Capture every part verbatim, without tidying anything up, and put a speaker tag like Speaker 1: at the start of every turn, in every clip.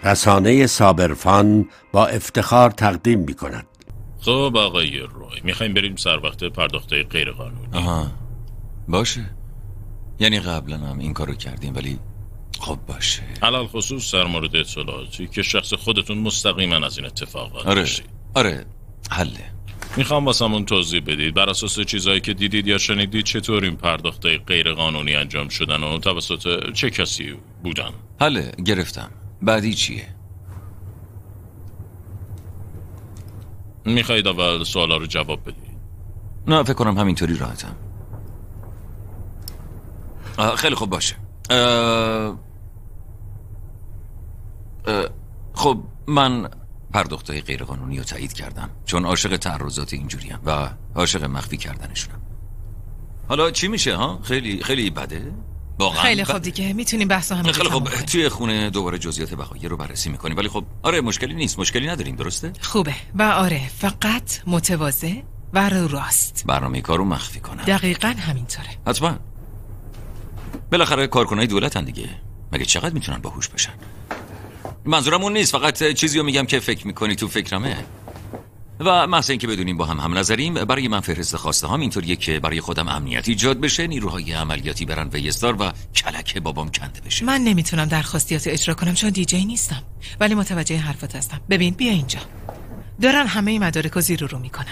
Speaker 1: رسانه صابرفان با افتخار تقدیم می کند.
Speaker 2: خب آقای روی، میخوایم بریم سر وقت پرداخته غیر قانونی.
Speaker 3: آها باشه، یعنی قبلا هم این کارو کردیم ولی خب باشه.
Speaker 2: علال خصوص در مورد اطلاعاتی که شخص خودتون مستقیما از این اتفاقات
Speaker 3: آره
Speaker 2: داشتید.
Speaker 3: آره حله.
Speaker 2: میخوام واسمون توضیح بدید بر اساس چیزایی که دیدید یا شنیدید چطور این پرداخته غیر قانونی انجام شدن و توسط چه کسی بودن.
Speaker 3: حله گرفتم. بعدی چیه؟
Speaker 2: میخواید اول سوالا رو جواب بدید؟
Speaker 3: نه فکر کنم همینطوری راحتم. خیلی خوب باشه. اه... اه... خب من پرداختهای غیر قانونی رو تایید کردم چون عاشق تعرضات اینجوریم و عاشق مخفی کردنشونم. حالا چی میشه ها؟ خیلی خیلی بده؟ واقعا
Speaker 4: خیلی خوب دیگه میتونیم بحث همین
Speaker 3: خیلی خوب توی خونه دوباره جزئیات بقایه رو بررسی میکنیم ولی خب آره مشکلی نیست، مشکلی نداریم درسته؟
Speaker 4: خوبه و آره فقط متواضع و رو راست.
Speaker 3: برنامه کارو مخفی کنم.
Speaker 4: دقیقاً همینطوره.
Speaker 3: حتما. بالاخره کارکنای دولتن دیگه، مگه چقدر میتونن باهوش باشن؟ منظورم اون نیست، فقط چیزی رو میگم که فکر میکنی تو فکرمه. و محض اینکه بدونیم با هم هم نظریم، برای من فهرست خواسته هام اینطوریه که برای خودم امنیت ایجاد بشه، نیروهای عملیاتی برن ویستار و کلک بابام کنده بشه.
Speaker 4: من نمیتونم درخواستیات اجرا کنم چون دیجی نیستم، ولی متوجه حرفات هستم. ببین بیا اینجا. دارن همه مدارک رو زیر و رو میکنن.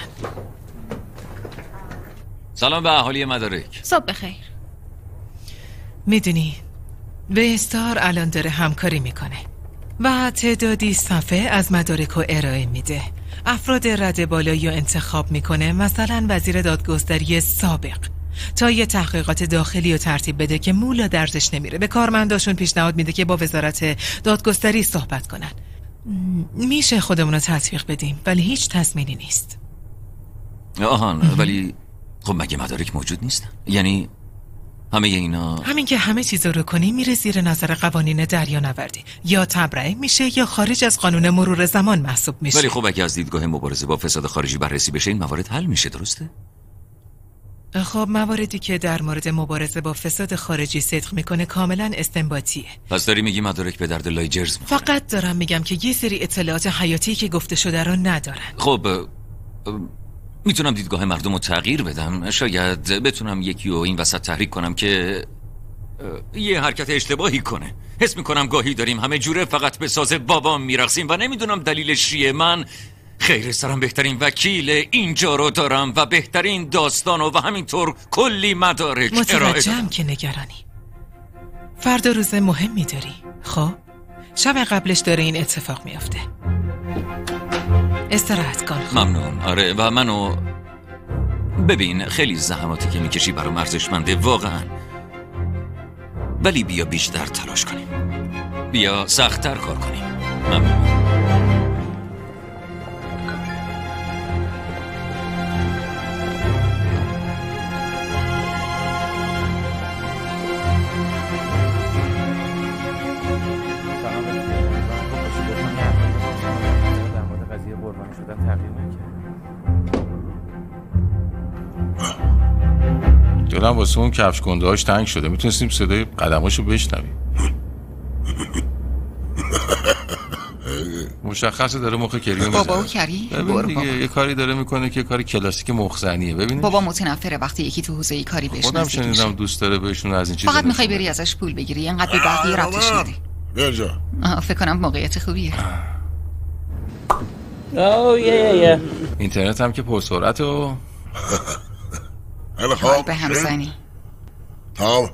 Speaker 3: سلام به اهالی مدارک.
Speaker 5: صبح بخیر.
Speaker 4: میدونی ویستار الان داره همکاری میکنه و تعدادی صفحه از مدارک رو ارائه میده. افراد رده بالایی رو انتخاب میکنه، مثلا وزیر دادگستری سابق، تا یه تحقیقات داخلی رو ترتیب بده که مولا دردش نمیره. به کارمنداشون پیشنهاد میده که با وزارت دادگستری صحبت کنن. میشه خودمون رو تطبیق بدیم ولی هیچ تضمینی نیست.
Speaker 3: آهان ولی خب مگه مدارک موجود نیستن؟ یعنی همه اینا
Speaker 4: همین که همه چیزا رو کنی میره زیر نظر قوانین دریانوردی، یا تبرئه میشه یا خارج از قانون مرور زمان محسوب میشه.
Speaker 3: ولی خب اگه از دیدگاه مبارزه با فساد خارجی بررسی بشه این موارد حل میشه درسته؟
Speaker 4: خب مواردی که در مورد مبارزه با فساد خارجی صدق میکنه کاملا استنباطیه.
Speaker 3: پس داری میگی مدارک به درد لایجرز میخوره؟
Speaker 4: فقط دارم میگم که یه سری اطلاعات حیاتی که گفته شده رو ندارن.
Speaker 3: خب میتونم دیدگاه مردم رو تغییر بدم، شاید بتونم یکی رو این وسط تحریک کنم که یه حرکت اشتباهی کنه. حس میکنم گاهی داریم همه جوره فقط به ساز بابام میرقصیم و نمیدونم دلیلش چیه. من خیر سرم بهترین وکیل اینجا رو دارم و بهترین داستانو و همینطور کلی مدارک ارائه
Speaker 4: متوجهم که نگرانی. فردا روز مهمی داری. خب شب قبلش داره این اتفاق میافته. استراحت کن.
Speaker 3: ممنون. آره و منو ببین خیلی زحماتی که میکشی برام ارزشمنده واقعا، ولی بیا بیشتر تلاش کنیم، بیا سخت‌تر کار کنیم. ممنون.
Speaker 6: دلم واسه اون کفش کنده هاش تنگ شده، میتونستیم صدای قدماشو بشنویم. مشخصه داره مخ کریم میزنه.
Speaker 7: بابا و کری
Speaker 6: ببین دیگه یه کاری داره میکنه که کاری کلاسیک مخزنیه. ببین
Speaker 7: بابا متنفره وقتی یکی تو حوزه ای کاری بهش
Speaker 6: خودم
Speaker 7: نزدیک میشه.
Speaker 6: شنیدم دوست داره بهشون از این چیزا.
Speaker 7: فقط میخوای بری ازش پول بگیری، اینقدر به بقیه ربطش ندی.
Speaker 8: بیا جا.
Speaker 7: فکر کنم موقعیت خوبیه.
Speaker 9: اوه یه یه
Speaker 6: اینترنت هم که پرسرعت و
Speaker 8: خیلی خوب.
Speaker 7: به هم زنی.
Speaker 8: تام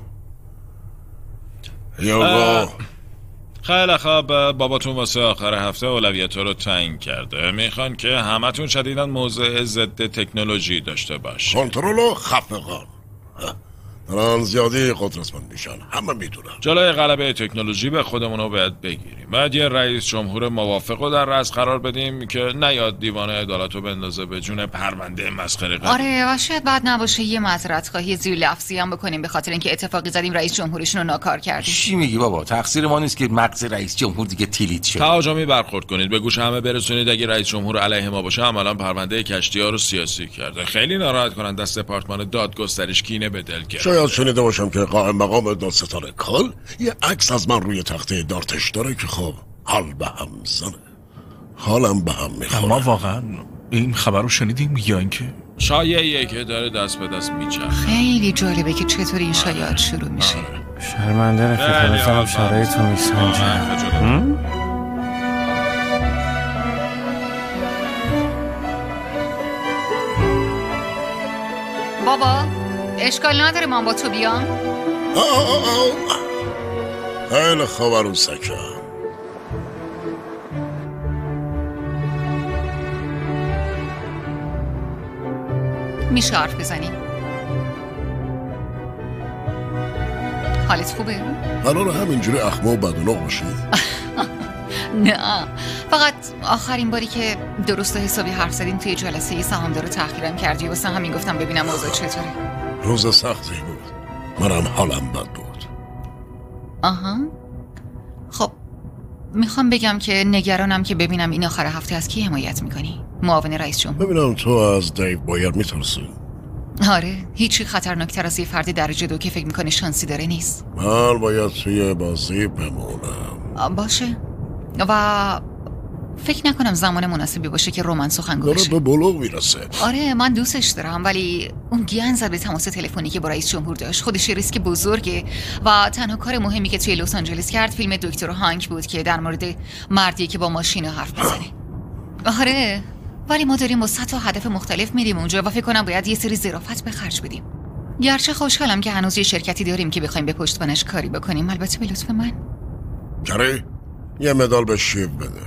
Speaker 8: یوگو.
Speaker 2: خیلی خوب، باباتون واسه آخر هفته اولویت‌ها رو تعیین کرده. میخوان که همتون شدیداً موضع ضد تکنولوژی داشته باش.
Speaker 8: کنترل و خفقان دارن زیادی قدرتمند میشن، همه میدونن.
Speaker 2: جلوی غلبه تکنولوژی به خودمون رو باید بگیریم. باید یه رئیس جمهور موافق رو در رأس قرار بدیم که نیاد دیوان عدالت رو بندازه به جون پرونده مسخره قضیه.
Speaker 7: آره و شاید بعد نباشه یه معذرت خواهی زیر لفظی هم بکنیم به خاطر اینکه اتفاقی زدیم رئیس جمهورشون رو ناکار کردیم.
Speaker 6: چی میگی بابا؟ تقصیر ما نیست که مغز رئیس جمهور دیگه تیلیت شد.
Speaker 2: تهاجمی برخورد کنید، به گوش همه برسونید اگه رئیس جمهور علیه ما باشه عملاً پرونده کشتی‌ها رو سیاسی کرده. خیلی ناراحت کننده است دپارتمان دادگستریش کینه به دل گرفته.
Speaker 8: شاید شنیده باشم که قائم مقام دادستان کل یه عکس از من روی تخته دارتش داره که خب حال به هم زنه. حالم به هم میخوره.
Speaker 5: اما واقعا این خبر رو شنیدیم یا اینکه
Speaker 2: شایعیه که داره دست به دست میچرخه.
Speaker 7: خیلی جالبه که چطور این شایعات شروع میشه.
Speaker 9: شرمنده رفیقانتم شرایط رو میسنجم.
Speaker 7: بابا اشکال نداره من با تو بیام؟
Speaker 8: خیلی خوب عروسکم.
Speaker 7: میشه حرف بزنی؟ حالت خوبه؟
Speaker 8: قرار همینجوری اخمه و بدونق باشی؟
Speaker 7: نه، فقط آخرین باری که درست و حسابی حرف زدیم توی جلسه سهامدار رو تحقیرم کردی، واسه همین گفتم ببینم اوضاع چطوره.
Speaker 8: روز سختی بود، منم حالم بد بود.
Speaker 7: آها. خب میخوام بگم که نگرانم که ببینم این آخر هفته از کی حمایت میکنی؟ معاون رئیس جمهور.
Speaker 8: ببینم تو از دیو بایر میترسی؟
Speaker 7: آره، هیچی خطرناکتر از یه فرد درجه دو که فکر میکنه شانسی داره نیست.
Speaker 8: من باید توی بازی بمونم.
Speaker 7: باشه. و فکر نکنم زمان مناسبی باشه که رمان سخنگو بشه.
Speaker 8: داره به بلوغ میرسه.
Speaker 7: آره من دوستش دارم، ولی اون گیان زد به تماس تلفنی که با رئیس جمهور داشت. خودش ریسک بزرگه و تنها کار مهمی که توی لس آنجلس کرد فیلم دکتر هانک بود که در مورد مردی که با ماشین حرف میزنه. آره ولی ما داریم با صد تا هدف مختلف میریم اونجا و فکر کنم باید یه سری ظرافت به خرج بدیم. گرچه خوشحالم که هنوز یه شرکتی داریم که بخوایم به پشتوانش کاری بکنیم، البته به لطف من.
Speaker 8: کاری یه مدال به شیو بده.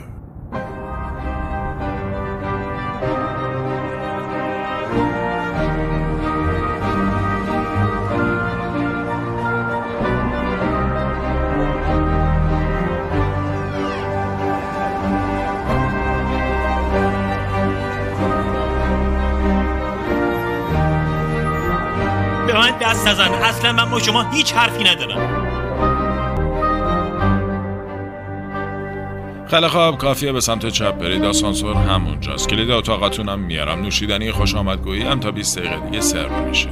Speaker 10: به من دست نزن، اصلا من با شما هیچ حرفی ندارم.
Speaker 2: خیلی خوب، کافیه به سمت چپ برید. آسانسور همونجاست. کلید اتاقتونم میارم. نوشیدنی خوش آمدگویی هم تا بیست دقیقه دیگه سرو میشه.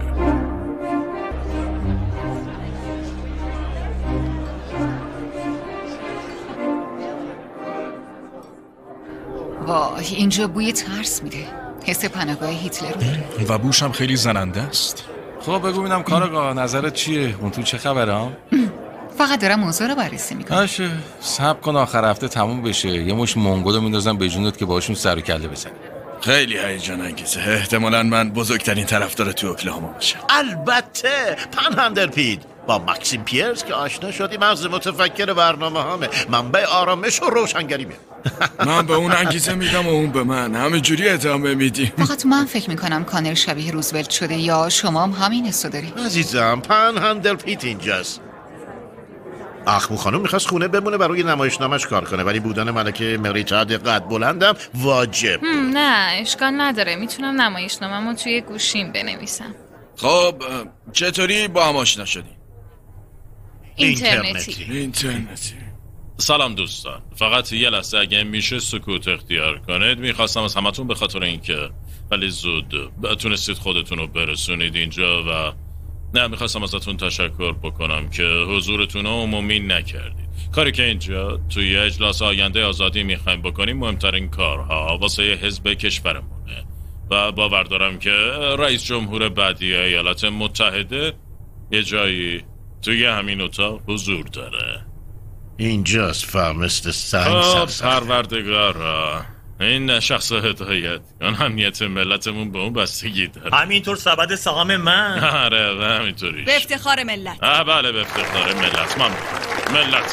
Speaker 7: وای اینجا بوی ترس میده. حس پناهگاه هیتلر میده.
Speaker 5: و بوش هم خیلی زننده است.
Speaker 6: خب بگو ببینم کارآگاه نظرت چیه؟ اون تو چه خبره ها؟
Speaker 7: فقط دارم موضوع رو بررسی میکنم.
Speaker 6: باشه صبر کن آخر هفته تموم بشه. یه مش منگولو میندازم به جونت که باشون سر و کله بزنی.
Speaker 11: خیلی هیجان انگیزه. احتمالاً من بزرگترین طرفدار تو اوکلاهاما باشم.
Speaker 12: البته پنهندر پید با ماکسیم پیرز که آشنا شدی مغز متفکر برنامه همه، منبع آرامش و روشنگری میاد.
Speaker 11: من به اون انگیزه میدم و اون به من. همینجوری ادامه میدیم.
Speaker 7: فقط من فکر میکنم کانر شبیه روزولت شده، یا شما هم همین حسو داری؟
Speaker 12: عزیزم پنهندر پید اینجاست. اخمو خانم میخواست خونه بمونه برای نمایشنامش کار کنه، ولی بودن ملکه مریتاد قد بلندم واجب.
Speaker 13: نه اشکال نداره، میتونم نمایشنامه‌مو توی گوشیم بنویسم.
Speaker 11: خب چطوری با هم آشنا شدی؟
Speaker 13: اینترنتی.
Speaker 11: اینترنتی.
Speaker 2: سلام دوستان، فقط یه لحظه اگه میشه سکوت اختیار کنید. میخواستم از همتون به خاطر اینکه ولی زود تونستید خودتون رو برسونید اینجا و نه میخواستم ازتون تشکر بکنم که حضورتون رو عمومی نکردید. کاری که اینجا توی اجلاس آینده آزادی میخوایم بکنیم مهمترین کارها واسه حزب کشورمونه و باور دارم که رئیس جمهور بعدی ایالات متحده یه جایی توی همین اتاق حضور داره.
Speaker 12: اینجاست فهمست سنگ
Speaker 2: خب
Speaker 12: سرسخت.
Speaker 2: پروردگارا، این شخص هدایت کن، امنیت ملتمون به اون بستگی داره.
Speaker 10: همینطور سبد سهام من.
Speaker 2: آره و همینطوری.
Speaker 14: به افتخار ملت.
Speaker 2: آه بله به افتخار ملت. من ملت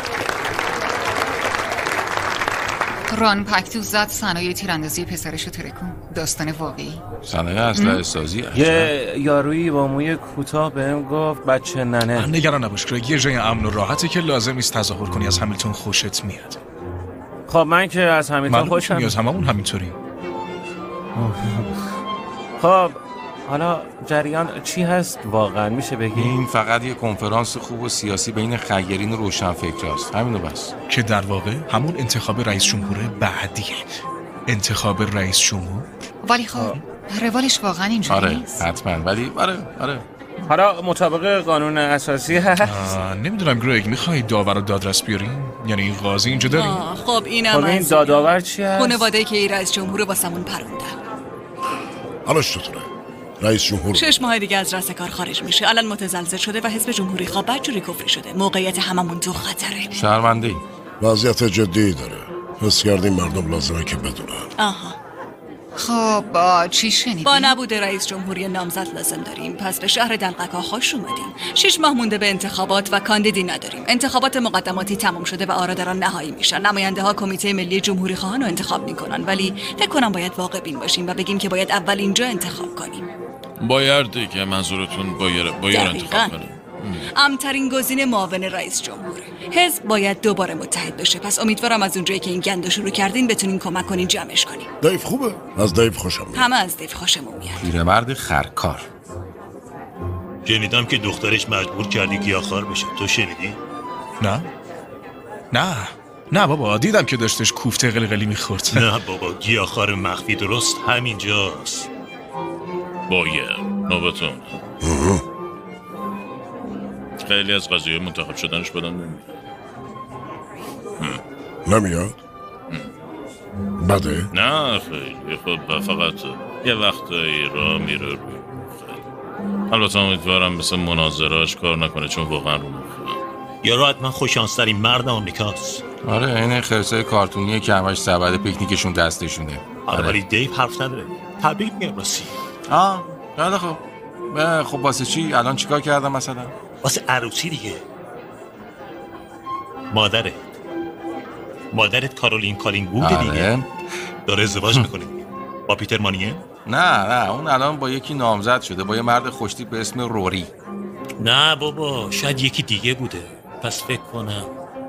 Speaker 7: ران پکتو زد صنایع تیراندازی پسرشو ترکون. داستان واقعی.
Speaker 6: صنایع اسلحه سازی.
Speaker 9: یه یارویی با موی کوتاه بهم گفت بچه ننه.
Speaker 5: نگران نباش کرگ، یه جای امن و راحتی که لازم نیست تظاهر کنی از همیلتون خوشت میاد.
Speaker 9: خب من که از همیلتون خوشم
Speaker 5: میاد، هممون همینطوری.
Speaker 9: خب حالا جریان چی هست واقعا میشه بگی؟
Speaker 6: این فقط یه کنفرانس خوب و سیاسی بین خیرین و روشنفکراست، همینو بس.
Speaker 5: که در واقع همون انتخاب رئیس جمهور بعدیه. انتخاب رئیس جمهور.
Speaker 7: ولی خب روالش واقعا اینجوری
Speaker 6: آره
Speaker 7: نیست.
Speaker 6: حتما، ولی آره آره
Speaker 9: حالا مطابق قانون اساسی هست.
Speaker 5: نمیدونم گریگ، میخوایی داور و دادرس بیاریم؟ یعنی قاضی اینجا داریم؟
Speaker 14: خب اینم
Speaker 9: خب این داداور چی هست؟
Speaker 14: خانواده که ای رئیس جمهور واسمون پروندن.
Speaker 8: حالاش چطوره؟ رئیس جمهور
Speaker 14: شش ماه دیگه از رأس کار خارج میشه. الان متزلزل شده و حزب جمهوری خواه بدجوری کفری شده. موقعیت هممون تو خطره.
Speaker 6: شرمنده ای.
Speaker 8: وضعیت جدی داره. حس کردیم مردم لازمه که بدونن.
Speaker 14: آها.
Speaker 7: خب با چی شنیدی؟
Speaker 14: با نبود رئیس جمهوری نامزد لازم داریم. پس به شهر دلقکا خوش اومدیم. شش ماه مونده به انتخابات و کاندیدی نداریم. انتخابات مقدماتی تمام شده و آرا دارن نهایی میشن. نماینده ها کمیته ملی جمهوری خواهان رو انتخاب میکنن، ولی فکر کنم باید واقع بین باشیم و بگیم که باید اول اینجا انتخاب کنیم.
Speaker 2: باید دیگه، منظورتون باید باید انتخاب کنیم.
Speaker 14: امترین گزینه معاون رئیس جمهوره. حزب باید دوباره متحد بشه. پس امیدوارم از اونجایی که این گندو شروع کردین بتونین کمک کنین جمعش کنین.
Speaker 8: دیو خوبه؟ از دیو خوشم میاد.
Speaker 14: همه از دیو خوشمون میاد.
Speaker 6: پیرمرد خرکار.
Speaker 10: شنیدم که دخترش مجبور کردی گیاهخوار بشه. تو شنیدی؟
Speaker 5: نه نه نه بابا، دیدم که داشتش کوفته قلقلی میخورد.
Speaker 10: نه بابا، گیاهخوار مخفی درست همینجاست.
Speaker 2: باید نوبتون. خیلی از قضیه منتخب شدنش بدن نمیاد.
Speaker 8: نمیاد؟ بده؟
Speaker 2: نه خیلی خب، فقط یه وقتایی را میره روی. البته امیدوارم مثل مناظراش کار نکنه، چون واقعا رو مخه.
Speaker 10: یا راحت من خوشانسترین مرد آمریکاست.
Speaker 6: آره این خرسای کارتونیه که همش سبد پیکنیکشون دستشونه.
Speaker 10: آره ولی دیو حرف نداره. تبریک میگم راسی.
Speaker 6: آه خیلی خوب. خب واسه چی؟ الان چیکار کردم مثلا؟
Speaker 10: واسه عروسی دیگه. مادرت مادرت کارولین کالینگوود دیگه داره ازدواج میکنه با پیتر مانیه؟
Speaker 6: نه نه اون الان با یکی نامزد شده، با یه مرد خوشتی به اسم روری.
Speaker 10: نه بابا، شاید یکی دیگه بوده. پس فکر کنم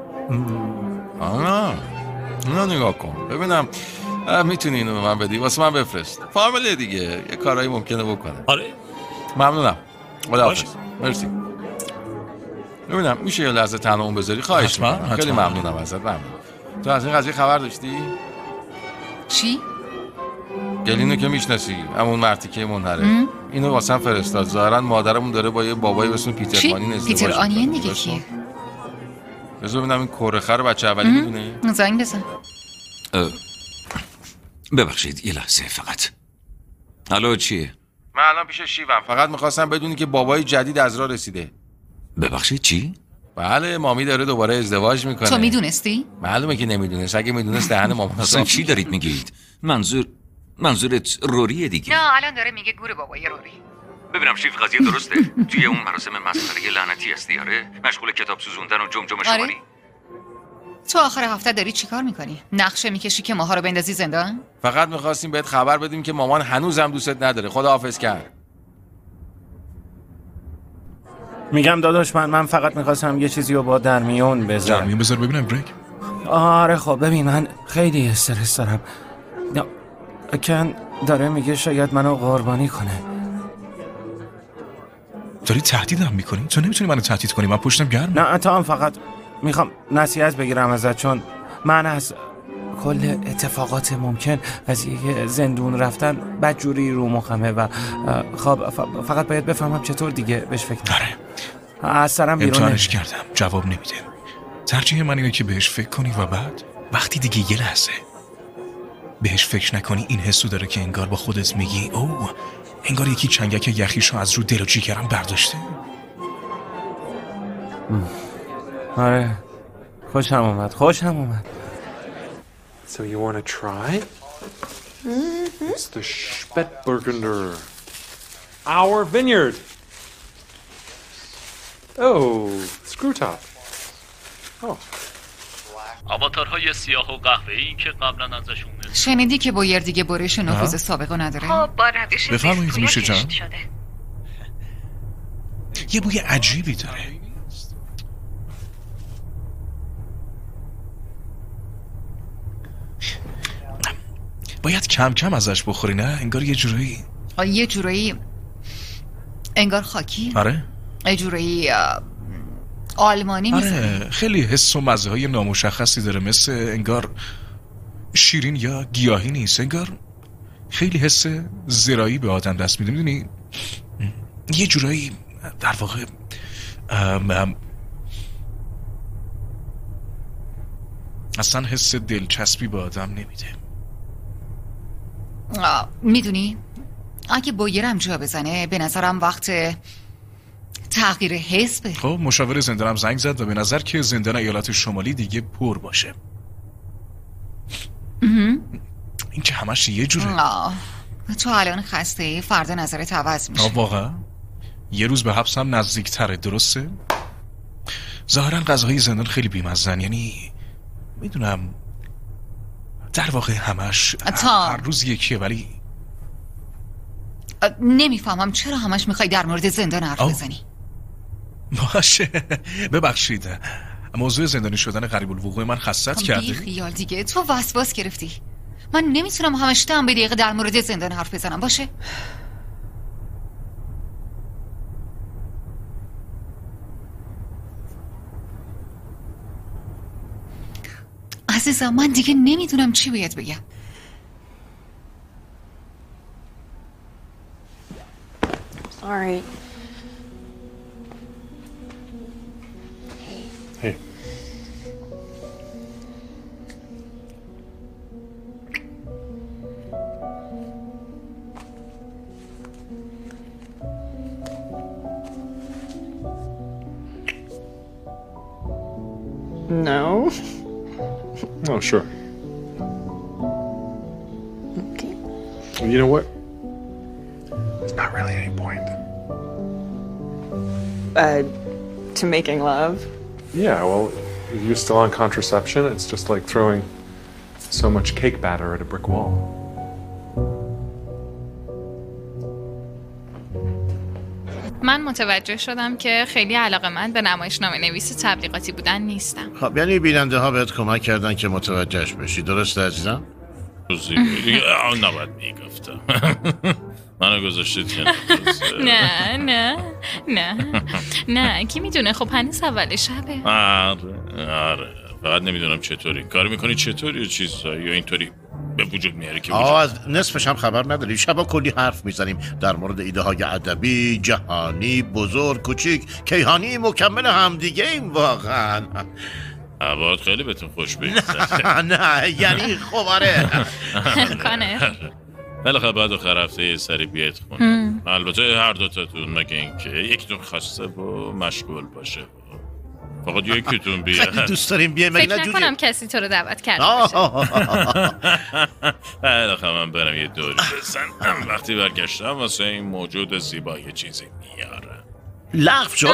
Speaker 6: آه نه نگاه کن ببینم میتونی اینو به من بدی، واسه من بفرست. فامیله دیگه، یه کارایی ممکنه بکنه.
Speaker 10: آره
Speaker 6: ممنونم. خداحافظ. مرسی. ببینم میشه یه لحظه تنها اون بذاری؟ خواهش می‌کنم. خیلی ممنونم ازت. ممنون. تو از این قضیه خبر داشتی؟
Speaker 7: چی؟
Speaker 6: گلینو که میشناسی، همون مرتیکه منحره. اینو واسم فرستاد. ظاهرا مادرمون داره با یه بابایی به اسم پیتر مانین ازدواج
Speaker 7: پیتر آنین دیگه کیه؟
Speaker 6: بذار ببینم این کورخر بچه اولی میدونه.
Speaker 7: زنگ بزن.
Speaker 3: ببخشید یه لحظه فقط. الو چیه؟
Speaker 6: من الان پیش شیوم. فقط میخواستم بدونی که بابای جدید از راه رسیده.
Speaker 3: ببخشید چی؟
Speaker 6: بله مامی داره دوباره ازدواج میکنه.
Speaker 7: تو میدونستی؟
Speaker 6: معلومه که نمیدونست. اگه میدونست دهن مامان
Speaker 3: اصلا چی دارید میگید؟ منظور منظورت روریه دیگه؟
Speaker 7: نه الان داره میگه گور بابای روری.
Speaker 3: ببینم شیف قضیه درسته؟ توی اون مراسم مسخره لعنتی هستی؟ آره؟ مشغول کتاب سوزوندن و جمجمه شماری؟
Speaker 7: آره؟ تو آخر هفته داری چیکار میکنی؟ نقشه میکشی که ماها رو بندازی زندان؟
Speaker 6: فقط میخواستیم بهت خبر بدیم که مامان هنوزم دوستت نداره. خداحافظ کرد.
Speaker 9: میگم داداش من من فقط میخواستم یه چیزی رو با در میون بذارم.
Speaker 5: در میون بذار ببینم گریگ.
Speaker 9: آره خب ببین من خیلی استرس دارم. کن داره میگه شاید منو قربانی کنه.
Speaker 5: داری تهدیدم میکنی؟ تو نمیتونی منو تهدید کنی، من پشتم گرم.
Speaker 9: نه تا هم فقط میخوام نصیحت بگیرم ازت، چون من از کل اتفاقات ممکن از یه زندون رفتن بدجوری رو مخمه و خب فقط باید بفهمم چطور دیگه بهش فکر کنم.
Speaker 5: آره
Speaker 9: از سرم بیرون
Speaker 5: امتحانش کردم جواب نمیده. ترجیح من اینه که بهش فکر کنی و بعد وقتی دیگه یه لحظه بهش فکر نکنی این حسو داره که انگار با خودت میگی اوه انگار یکی چنگک یخیشو از رو دل و جیگرم برداشته.
Speaker 9: آره خوشم اومد خوشم اومد.
Speaker 15: So you want to try? Mm-hmm. It's the Spätburgunder. Our vineyard. Oh, screw top. Oh.
Speaker 16: آواتارهای سیاه و قهوه‌ای که قبلا ازشون
Speaker 7: شنیدی که بایر دیگه برش نفوذ سابقه نداره؟
Speaker 13: خب با روش
Speaker 5: بفرمایید میشه جان.
Speaker 13: شده.
Speaker 5: یه بوی عجیبی داره. باید کم کم ازش بخوری نه؟ انگار یه جورایی
Speaker 7: یه جورایی انگار خاکی؟
Speaker 5: آره
Speaker 7: یه جورایی آلمانی میزنی؟
Speaker 5: آره خیلی حس و مزه های نامشخصی داره، مثل انگار شیرین یا گیاهی نیست، انگار خیلی حس زرایی به آدم دست میده. میدونی یه جورایی در واقع ام ام اصلا حس دلچسبی به آدم نمیده.
Speaker 7: میدونی اگه بویرم جا بزنه به نظرم وقت تغییر حزبه.
Speaker 5: خب مشاور زندانم زنگ زد و به نظر که زندان ایالات شمالی دیگه پر باشه. این که همش یه جوره.
Speaker 7: آه. تو الان خسته، فردا نظرت عوض میشه.
Speaker 5: آه واقعا؟ یه روز به حبسم نزدیک تره، درسته؟ ظاهرا غذاهای زندان خیلی بیمزن، یعنی میدونم در واقع همش
Speaker 7: تا...
Speaker 5: هر روز یکیه، ولی
Speaker 7: نمیفهمم چرا همش میخوای در مورد زندان حرف بزنی.
Speaker 5: باشه ببخشید، موضوع زندانی شدن قریب الوقوع من خستت کرده.
Speaker 7: بی خیال دیگه، تو وسواس گرفتی. من نمیتونم همش دم به دقیقه در مورد زندان حرف بزنم. باشه عزیزم، من دیگه نمیدونم چی باید بگم.
Speaker 17: Sorry.
Speaker 15: Hey.
Speaker 17: No.
Speaker 15: Oh, sure.
Speaker 17: Okay.
Speaker 15: You know what? There's not really any point.
Speaker 17: Uh, to making love?
Speaker 15: Yeah, well, if you're still on contraception, it's just like throwing so much cake batter at a brick wall.
Speaker 13: من متوجه شدم که خیلی علاقه‌مند به نمایشنامه نویس تبلیغاتی بودن نیستم.
Speaker 12: خب یعنی بیننده ها بهت کمک کردن که متوجهش بشی، درسته عزیزم؟
Speaker 2: دیگه نباید میگفتم. منو گذاشتید که
Speaker 13: نه نه نه نه کی میدونه، خب هنوز اول شبه.
Speaker 2: آره آره فقط نمیدونم چطوری کار میکنی، چطوری چیزایی یا اینطوری به وجود میاری که
Speaker 12: آه از نصفش هم خبر نداری. شبا کلی حرف میزنیم در مورد ایده های ادبی، جهانی، بزرگ، کوچیک، کیهانی، مکمل همدیگه ایم واقعا.
Speaker 2: عباد خیلی بهتون خوش بگذره.
Speaker 12: نه یعنی خب آره
Speaker 13: کنه
Speaker 2: بالاخره بعد آخر هفته یه سری بیایید خونه. البته هر دوتاتون، مگه اینکه یکیتون خواسته و مشغول باشه، فقط یکیتون بیاد.
Speaker 12: خیلی دوست داریم بیایم.
Speaker 13: فکر نکنم کسی تو رو دعوت کرده باشه.
Speaker 2: بالاخره من برم یه دوری بزنم. وقتی برگشتم واسه این موجود زیبا یه چیزی میارم.
Speaker 12: لغو شد.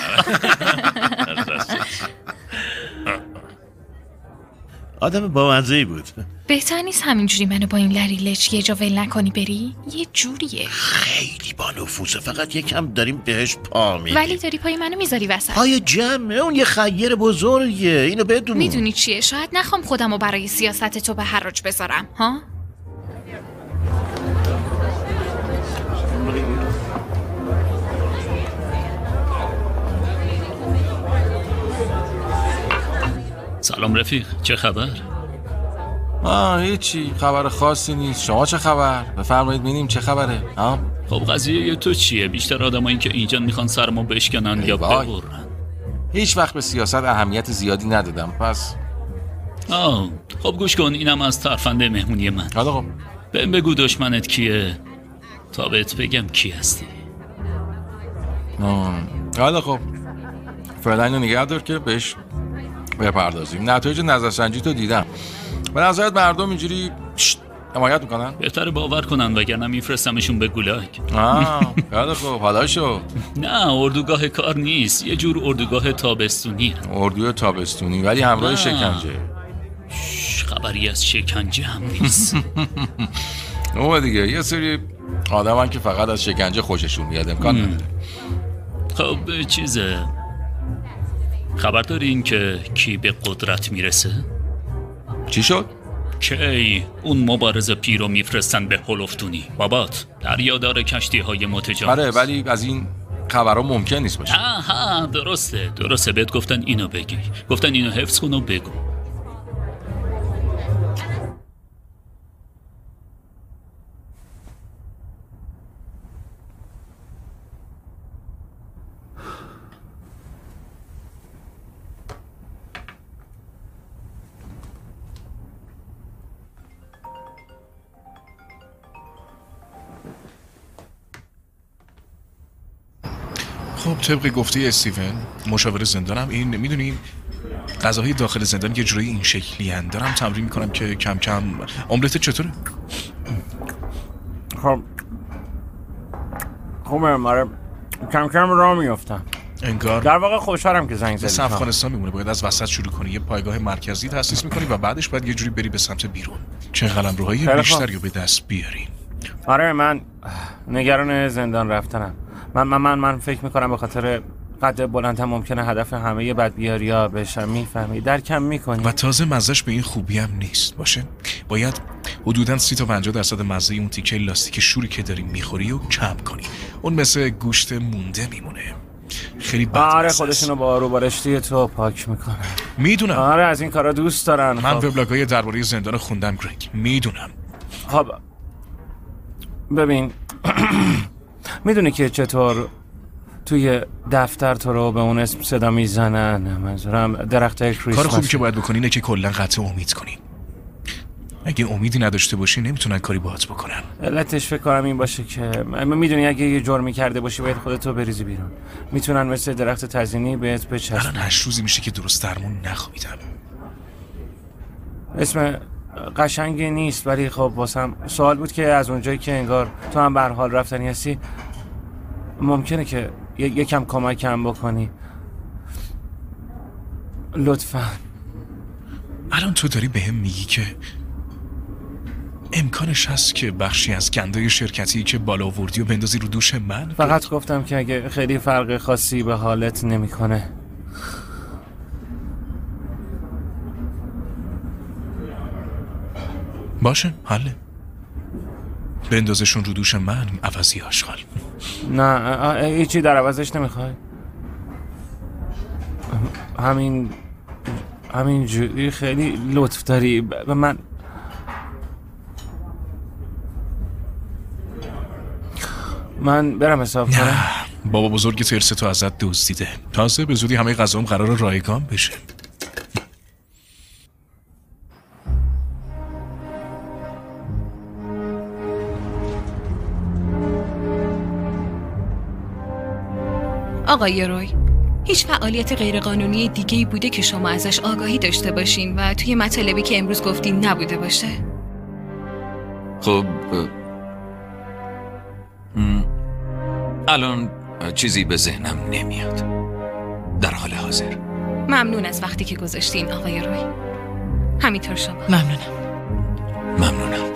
Speaker 12: آدم بامزه‌ای بود.
Speaker 13: بهتر نیست همینجوری منو با این لریلچ یه جا ول نکنی بری؟ یه جوریه.
Speaker 12: خیلی با نفوذه، فقط یکم داریم بهش پا میدیم.
Speaker 13: ولی داری پای منو میذاری وسط.
Speaker 12: پای جمعه، اون یه خیر بزرگه، اینو بدون.
Speaker 13: میدونی چیه؟ شاید نخوام خودمو برای سیاست تو به حراج بذارم، ها؟
Speaker 16: سلام رفیق، چه خبر؟
Speaker 6: آه هیچی، خبر خاصی نیست. شما چه خبر؟ بفرمایید ببینیم چه خبره. ها؟
Speaker 16: خب قضیه تو چیه؟ بیشتر آدمایی که اینجا میخوان سرمو بشکنن یا ببرن.
Speaker 6: هیچ وقت به سیاست اهمیت زیادی ندادم، پس
Speaker 16: آه خب گوش کن، اینم از ترفنده مهمونی من.
Speaker 6: حالا خب
Speaker 16: بهم بگو دشمنت کیه تا بهت بگم کی هستی.
Speaker 6: آه حالا خب فعلا اینو نگه دار که بهش بپردازیم. نتایج نظرسنجی تو دیدم. به نظرت مردم اینجوری حمایت میکنن؟
Speaker 16: بهتره باور کنن وگرنه میفرستمشون به گولاگ.
Speaker 6: آه خیلی خوب، حالا شو.
Speaker 16: نه اردوگاه کار نیست، یه جور اردوگاه تابستونی.
Speaker 6: اردوگاه تابستونی ولی همراه شکنجه.
Speaker 16: خبری از شکنجه هم نیست.
Speaker 6: اوه دیگه یه سری آدم که فقط از شکنجه خوششون میاد، امکان نداره.
Speaker 16: خب چیزه خبر دارین که کی به قدرت میرسه؟
Speaker 6: چی شد؟
Speaker 16: کی اون مبارز پیرو میفرستن به هلفتونی. بابات دریادار کشتی های متجاوز.
Speaker 6: آره ولی از این خبرها ممکن نیست باشه.
Speaker 16: آها درسته درسته بهت گفتن اینو بگی، گفتن اینو حفظ کن و بگو.
Speaker 5: خب طبق گفته استیون مشاور زندانم، این میدونی غذاهای داخل زندان یه جوری این شکلی هن. دارم تمرین میکنم که کم کم. املت چطوره؟
Speaker 9: خب خوبه ماره، کم کم راه میافتم.
Speaker 5: انگار
Speaker 9: در واقع خوشحالم که زنگ زدی.
Speaker 5: مثل افغانستان میمونه، باید از وسط شروع کنی، یه پایگاه مرکزی تأسیس میکنی و بعدش باید یه جوری بری به سمت بیرون. چه قلمروهای بیشتری رو به دست بیارین.
Speaker 9: آره من نگران زندان رفتنم. من من من, من فکر میکنم به خاطر قد بلندم ممکنه هدف همه بدبیاریا بشم. میفهمی؟ درکم میکنی؟
Speaker 5: و تازه مزهش به این خوبی هم نیست باشه. باید حدوداً سی تا پنجاه درصد مزه اون تیکه لاستیک شوری که داری میخوری و کم کنی. اون مثل گوشت مونده میمونه. خیلی بد.
Speaker 9: آره خودشونو با آرو بارشتی تو پاک میکنن.
Speaker 5: میدونم.
Speaker 9: آره از این کارا دوست دارن.
Speaker 5: من وبلاگ‌های درباره زندان خوندم گرگ. میدونم.
Speaker 9: خب ببین میدونی که چطور توی دفتر تو رو به اون اسم صدا میزنن؟ منظورم درخت کریسمس.
Speaker 5: کار خوبی که باید بکنی اینه که کلا قطع امید کنی. اگه امیدی نداشته باشی نمیتونن کاری باهات بکنن.
Speaker 9: علتش فکر کنم این باشه که میدونی اگه یه جرمی کرده باشی باید خودتو بریزی بیرون. میتونن مثل درخت تزیینی بهت بچسبن.
Speaker 5: الان هشت روزی میشه که درست درمون نخوابیدم.
Speaker 9: اسم قشنگی نیست ولی خب واسم سوال بود که از اونجایی که انگار تو هم به هر حال رفتنی هستی ممکنه که یکم کمکم بکنی. لطفاً.
Speaker 5: الان تو داری بهم میگی که امکانش هست که بخشی از گندای شرکتی که بالا آوردی و بندازی رو دوش من؟
Speaker 9: فقط گفتم که اگه خیلی فرق خاصی به حالت نمیکنه.
Speaker 5: باشه حله. بندازشون رو دوش من عوضی آشغال.
Speaker 9: نه هیچی در عوضش نمیخوای. همین همین جوری خیلی لطف داری به من. من برم حساب کنم.
Speaker 5: بابا بزرگ ترس تو ازت دزدیده. تازه به زودی همه غذام قرار رایگان بشه.
Speaker 14: آقای روی، هیچ فعالیت غیرقانونی دیگه‌ای بوده که شما ازش آگاهی داشته باشین و توی مطالبی که امروز گفتین نبوده باشه؟
Speaker 3: خب الان چیزی به ذهنم نمیاد در حال حاضر.
Speaker 14: ممنون از وقتی که گذاشتین آقای روی. همینطور شما.
Speaker 4: ممنونم.
Speaker 3: ممنونم.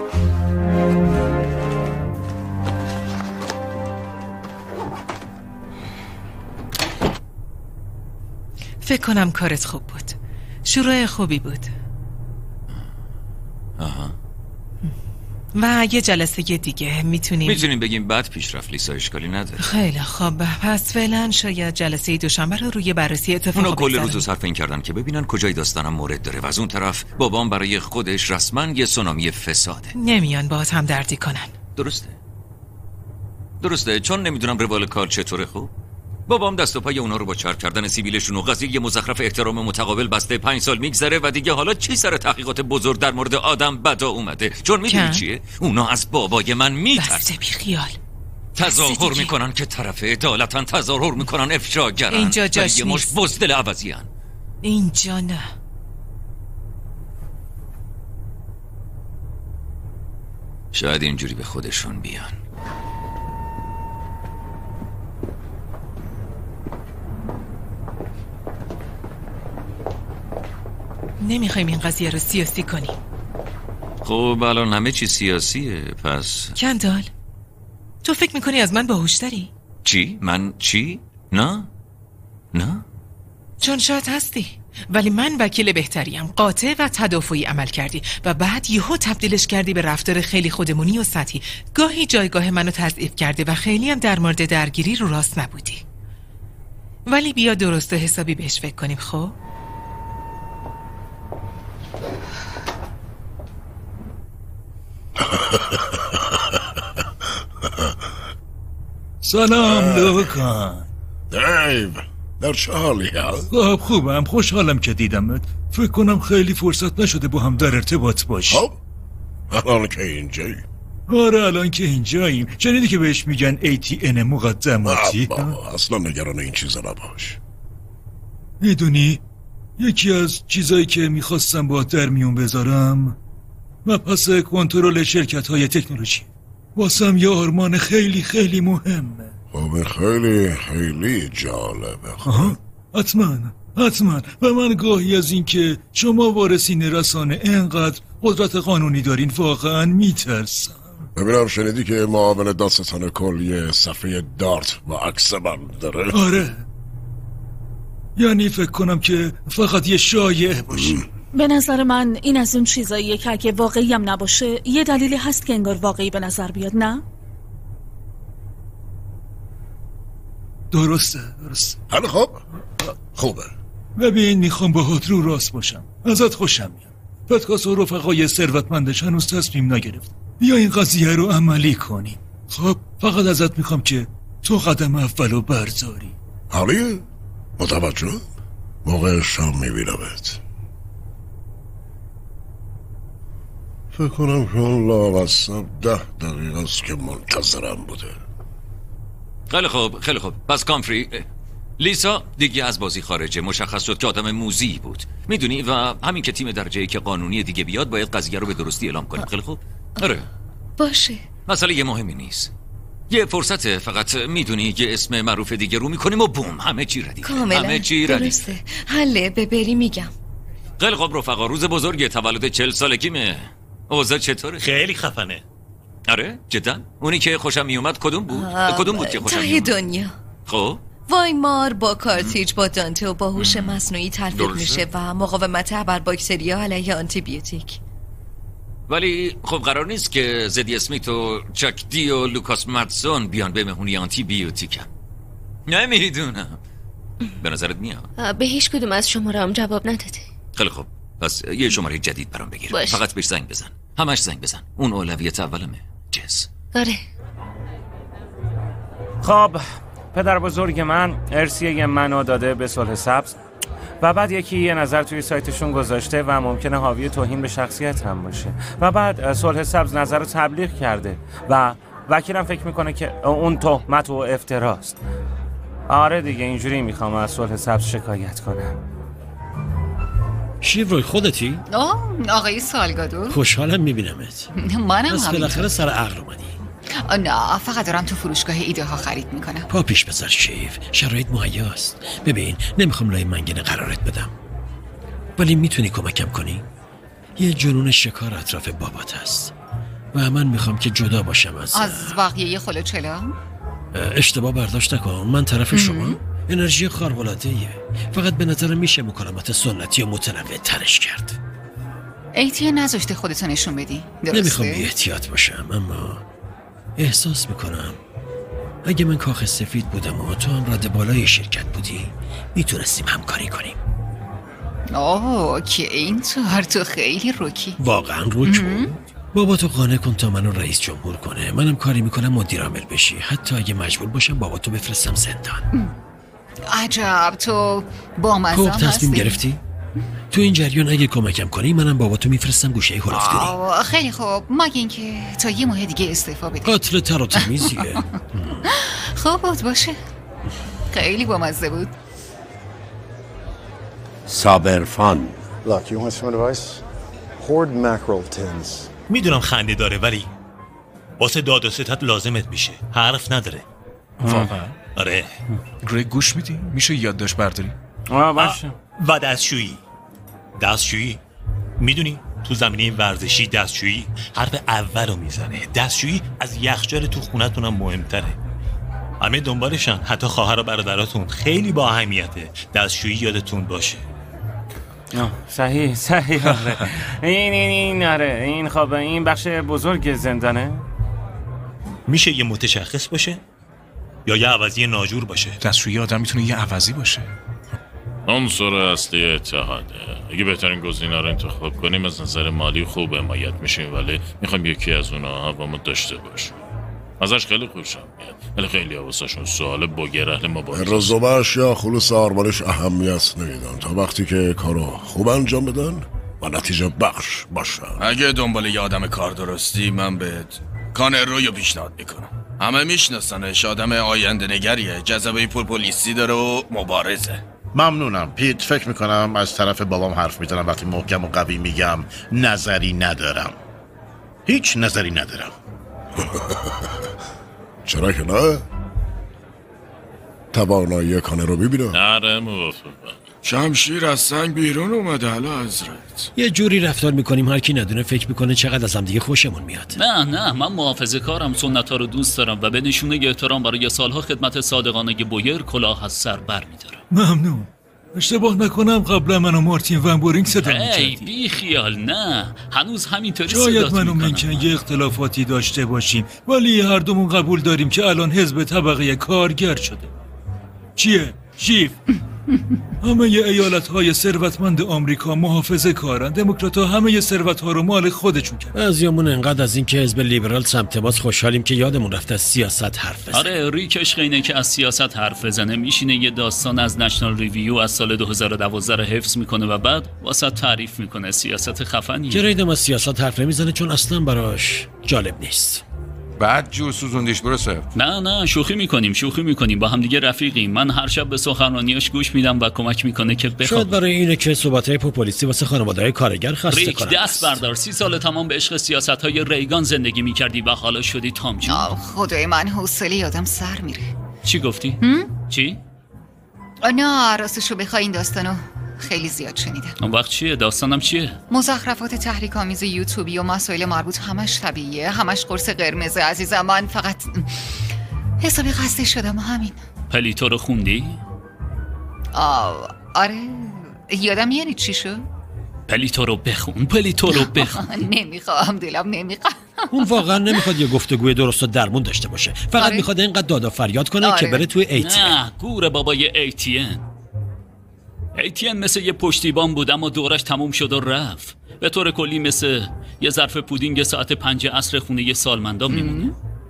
Speaker 4: فکر کنم کارت خوب بود. شروع خوبی بود.
Speaker 3: آها.
Speaker 4: و یه جلسه دیگه میتونیم
Speaker 3: میتونیم بگیم بعد پیشرفت لیسا، اشکالی نداره.
Speaker 4: خیلی خوب. پس فعلا شاید جلسه دوشنبه رو روی بررسی اتفاقا
Speaker 3: اونا کل روزو صرف این کردن که ببینن کجای داستانم مورد داره و از اون طرف بابام برای خودش رسما یه سونامی فساده.
Speaker 4: نمیان باهات هم دردی کنن.
Speaker 3: درسته درسته چون نمیدونم روال کار چطوره. خوب بابام دست و پای اونا رو با چرب کردن سیبیلشون و قضیه مزخرف احترام متقابل بسته پنج سال میگذره و دیگه حالا چی سر تحقیقات بزرگ در مورد آدم بدا اومده؟ چون میدونی چیه؟ اونا از بابای من میترسن.
Speaker 4: بسته بی خیال.
Speaker 3: تظاهر میکنن که طرف عدالتن، تظاهر میکنن افشاگرن.
Speaker 4: اینجا جاش
Speaker 3: یه مش بزدل عوضیان.
Speaker 4: اینجا نه.
Speaker 3: شاید اینجوری به خودشون بیان.
Speaker 4: نمیخوایم این قضیه رو سیاسی کنی.
Speaker 3: خب الان همه چی سیاسیه. پس
Speaker 4: کندال تو فکر میکنی از من باهوشتری؟
Speaker 3: چی؟ من چی؟ نه نه
Speaker 4: چون شاید هستی ولی من وکیل بهتریم. قاطع و تدافعی عمل کردی و بعد یهو تبدیلش کردی به رفتار خیلی خودمونی و سطحی. گاهی جایگاه منو تضعیف کرده و خیلی هم در مورد درگیری رو راست نبودی. ولی بیا درست و حسابی بهش فکر کنیم. خب
Speaker 18: سلام لوکان.
Speaker 8: دیو در چه حالی هست؟
Speaker 18: خب خوبم، خوشحالم که دیدمت. فکر کنم خیلی فرصت نشده با هم در ارتباط باشی.
Speaker 8: خب الان که اینجایی
Speaker 18: آره الان که اینجاییم. شنیدی که بهش میگن ای تی ان مقدماتی؟
Speaker 8: بابا اصلا نگران این چیزا نباش.
Speaker 18: میدونی یکی از چیزایی که میخواستم با در میون بذارم مبحث کنترل شرکت های تکنولوژی. واسم یه آرمان خیلی خیلی مهمه.
Speaker 8: خب خیلی خیلی جالبه.
Speaker 18: آها حتما حتما. و من گاهی از این که شما وارثین رسانه انقدر قدرت قانونی دارین واقعا میترسم.
Speaker 8: ببینم شنیدی که معاون داستان کل یه صفحه دارت و عکس من داره؟
Speaker 18: آره، یعنی فکر کنم که فقط یه شایعه باشه.
Speaker 19: به نظر من این از اون چیزاییه که اگه واقعی هم نباشه یه دلیلی هست که انگار واقعی به نظر بیاد، نه؟
Speaker 18: درسته درسته.
Speaker 8: حالا خب خوبه.
Speaker 18: ببین میخوام باهات رو راست باشم، ازت خوشم میاد. پتکاس و رفقای ثروتمندش هنوز تصمیم نگرفت. بیا این قضیه رو عملی کنیم. خب فقط ازت میخوام که تو قدم اولو برداری.
Speaker 8: حالی؟ متوجه؟ موقع شام میبینمت. فکر کنم که اون لامصب ده دقیقه است که منتظرم بوده.
Speaker 3: خیلی خوب خیلی خوب. پس کامفری، لیسا دیگه از بازی خارجه. مشخص شد که آدم موذی بود، میدونی، و همین که تیم درجه‌ای که قانونی دیگه بیاد باید قضیه رو به درستی اعلام کنیم. خیلی خوب. آره
Speaker 7: باشه.
Speaker 3: مسئله یه مهمی نیست، یه فرصته. فقط میدونی یه اسم معروف دیگه رو میکنیم و بوم همه چی ردیفه.
Speaker 20: کاملا
Speaker 3: همه چی ردیفه.
Speaker 20: درسته. حله به بری میگم.
Speaker 3: خیلی خوب رفقا، روز بزرگ تولد چهل سالگیمه. اوضاع چطوره؟
Speaker 10: خیلی خفنه.
Speaker 3: آره جدا. اونی که خوشم میومد کدوم بود؟ کدوم بود که خوشم
Speaker 20: ته
Speaker 3: میومد؟
Speaker 20: دنیا.
Speaker 3: خب
Speaker 20: وایمار با کارتریج با دانته و با هوش مصنوعی تلفیق میشه و مقاومت بر باکتریا علیه آنتی بیوتیک.
Speaker 3: ولی خب قرار نیست که زدی اسمیت و چاک دی و لوکاس مدسون بیان به مهمونی آنتی بیوتیکم. نمیدونم، به نظرت میاد؟
Speaker 21: به هیچ کدوم از شماره هم جواب نداده.
Speaker 3: خیلی خوب، پس یه شماره جدید برام بگیر.
Speaker 21: باش.
Speaker 3: فقط بهش زنگ بزن، همش زنگ بزن. اون اولویت اولمه. جس.
Speaker 21: آره.
Speaker 9: خب پدر بزرگ من ارسیه منو داده به صلح سبز و بعد یکی یه نظر توی سایتشون گذاشته و ممکنه حاوی توهین به شخصیت هم باشه و بعد صلح سبز نظر رو تبلیغ کرده و وکیلم فکر میکنه که اون تهمت و افتراست. آره دیگه اینجوری میخوام از صلح سبز شکایت کنم.
Speaker 1: شیروی خودتی؟
Speaker 7: آه آقای سالگادو.
Speaker 1: خوشحالم میبینمت.
Speaker 7: منم
Speaker 1: بس بالاخره سر عقل اومدی.
Speaker 7: نه فقط دارم تو فروشگاه ایده ها خرید میکنم.
Speaker 1: پا پیش بذار شیف، شرایط مهیاست. ببین نمیخوام لای منگنه قرارت بدم، ولی میتونی کمکم کنی؟ یه جنون شکار اطراف بابات هست و من میخوام که جدا باشم از
Speaker 7: از بقیه خلوچلا.
Speaker 1: اشتباه برداشت نکن، من طرف شما انرژی خارق‌العاده‌ایه، فقط به نظر میشه مکالمات سنتی و متنوع ترش کرد.
Speaker 7: ایتی نذاشته خودتو نشون بدی، درسته؟
Speaker 1: نمیخوام بی احتیاط باشم، اما احساس میکنم اگه من کاخ سفید بودم و تو هم رد بالای شرکت بودی میتونستیم همکاری کنیم.
Speaker 7: اوه که اینطور تو خیلی روکی.
Speaker 1: واقعا روک بود؟ بابا تو قانع کن تا منو رئیس جمهور کنه، منم کاری میکنم مدیر عامل بشی، حتی اگه مجبور باشم بابا تو بفرستم زندان.
Speaker 7: عجب تو با مزم
Speaker 1: خب
Speaker 7: هستی.
Speaker 1: تصمیم گرفتی؟ تو این جریان اگه کمکم کنی منم بابا تو میفرستم گوشه هلفدونی.
Speaker 7: خیلی خوب، مگه اینکه تا یه ماه دیگه استعفا بدی.
Speaker 1: قتل تر و تمیزیه.
Speaker 7: خوب بود باشه، خیلی بامزه بود.
Speaker 1: صابرفان.
Speaker 22: Look, you want some advice? Hoard mackerel tins.
Speaker 10: میدونم خنده داره ولی واسه داد و ستد لازمت میشه، حرف نداره.
Speaker 5: واقعا؟
Speaker 10: آره.
Speaker 5: گریگ گوش میدی؟ میشه یادداشت برداری؟
Speaker 9: آه باشه.
Speaker 10: و دستشویی دستشویی میدونی تو زمینه ورزشی دستشویی حرف اول رو میزنه. دستشویی از یخچال تو خونتون هم مهمتره. همه دنبالشن، حتی خواهر و برادراتون. خیلی با اهمیته دستشویی، یادتون باشه.
Speaker 9: آه صحیح صحیح. آره. این این این آره این خب این بخش بزرگ زندانه.
Speaker 10: میشه یه متشخص باشه یا یه عوضی ناجور باشه؟
Speaker 5: دستشویی آدم میتونه یه عوضی باشه.
Speaker 2: عنصر اصلی اتحاده. اگه بهترین گزینه رو انتخاب کنیم از نظر مالی خوب حمایت میشیم، ولی میخوام یکی از اونها هوامو داشته باشیم. ازش خیلی خوشم میاد، ولی خیلی حواسشون سوال بگر اهل مبارزه.
Speaker 8: رزومه‌اش یا خلوص آرمانش اهمیت نمیدن تا وقتی که کارو خوب انجام بدن و نتیجه بخش باشن.
Speaker 11: اگه دنبال یه آدم کار درستی من بهت کانر رو پیشنهاد میکنم. همه میشناسنش، آدم آینده نگریه، جذبه پرپولیسی داره و مبارزه.
Speaker 12: ممنونم پیت. فکر میکنم از طرف بابام حرف میزنم وقتی محکم و قوی میگم نظری ندارم. هیچ نظری ندارم.
Speaker 8: چرا که نه؟ توانایی کانر رو ببینم.
Speaker 2: نره موافقم.
Speaker 11: شمشیر از سنگ بیرون اومده حالا حضرت.
Speaker 1: یه جوری رفتار میکنیم هر کی ندونه فکر میکنه چقدر از هم دیگه خوشمون میاد.
Speaker 16: نه نه من محافظه کارم، سنت ها رو دوست دارم و به نشونه احترام برای سالها خدمت صادقانه بویر کلاه از سر بر میدارم.
Speaker 18: ممنون. اشتباه نکنم قبلا من و مارتین ون بورینگ صدا
Speaker 16: ای
Speaker 18: میکردیم.
Speaker 16: بی خیال نه، هنوز همینطوری صدات
Speaker 18: شاید من و
Speaker 16: میکنم.
Speaker 18: منکن یه اختلافاتی داشته باشیم ولی هر دومون قبول داریم که الان حزب طبقه کارگر شده. چیه؟ شیف همه ایالت‌های ثروتمند آمریکا محافظه کارن. دموکرات‌ها همه ثروت‌ها رو مال خودشون کردن.
Speaker 1: بعضیامون انقدر از این که حزب لیبرال سمت ماست خوشحالیم که یادمون رفته از سیاست حرف بزنیم.
Speaker 16: آره ریکش اینه که از سیاست حرف بزنه میشینه یه داستان از نشنال ریویو از سال دو هزار و دوازده رو حفظ میکنه و بعد واسه تعریف میکنه. سیاست خفنیه.
Speaker 1: گریدم از سیاست حرف نمیزنه چون اصلا براش جالب نیست.
Speaker 6: بعد جور سوزوندیش برسه.
Speaker 16: نه نه شوخی میکنیم شوخی میکنیم با هم دیگه رفیقیم. من هر شب به سخنرانیاش گوش میدم و کمک میکنه که بخوابه.
Speaker 1: شاید برای اینه که صحبت‌های پوپولیستی واسه خانواده‌های کارگر خسته
Speaker 16: ریک
Speaker 1: کننده
Speaker 16: دست بردار. سی سال تمام به عشق سیاست‌های ریگان زندگی میکردی و حالا شدی تام جون.
Speaker 7: خدای من حوصله یادم سر میره.
Speaker 16: چی گفتی؟ چی؟
Speaker 7: نه راستشو بخوای این داستانو خیلی زیاد شنیدم.
Speaker 16: اون وقت چیه؟ داستانم چیه؟
Speaker 7: مزخرفات تحریک آمیز یوتیوبی و مسائل مربوط همش طبیعیه، همش قرص قرمز عزیزم. من فقط حسابی خسته شدم همین.
Speaker 16: پلیتو رو خوندی؟
Speaker 7: آه آره یادم یعنی چی شد؟
Speaker 16: پلیتو رو بخون پلیتو رو بخون.
Speaker 7: نمیخوام دلم نمیخوام.
Speaker 1: اون واقعا نمیخواد یه گفتگوی درست و درمون داشته باشه. فقط
Speaker 7: آره.
Speaker 1: میخواد اینقدر داد و فریاد کنه
Speaker 7: آره.
Speaker 1: که بره توی ای تی ام.
Speaker 16: نه گور بابای ای تی ام. ای تی ام مثل یه پشتیبان بود اما دورش تموم شد و رفت. به طور کلی مثل یه ظرف پودینگ ساعت پنج عصر خونه یه سالمندان میمونه.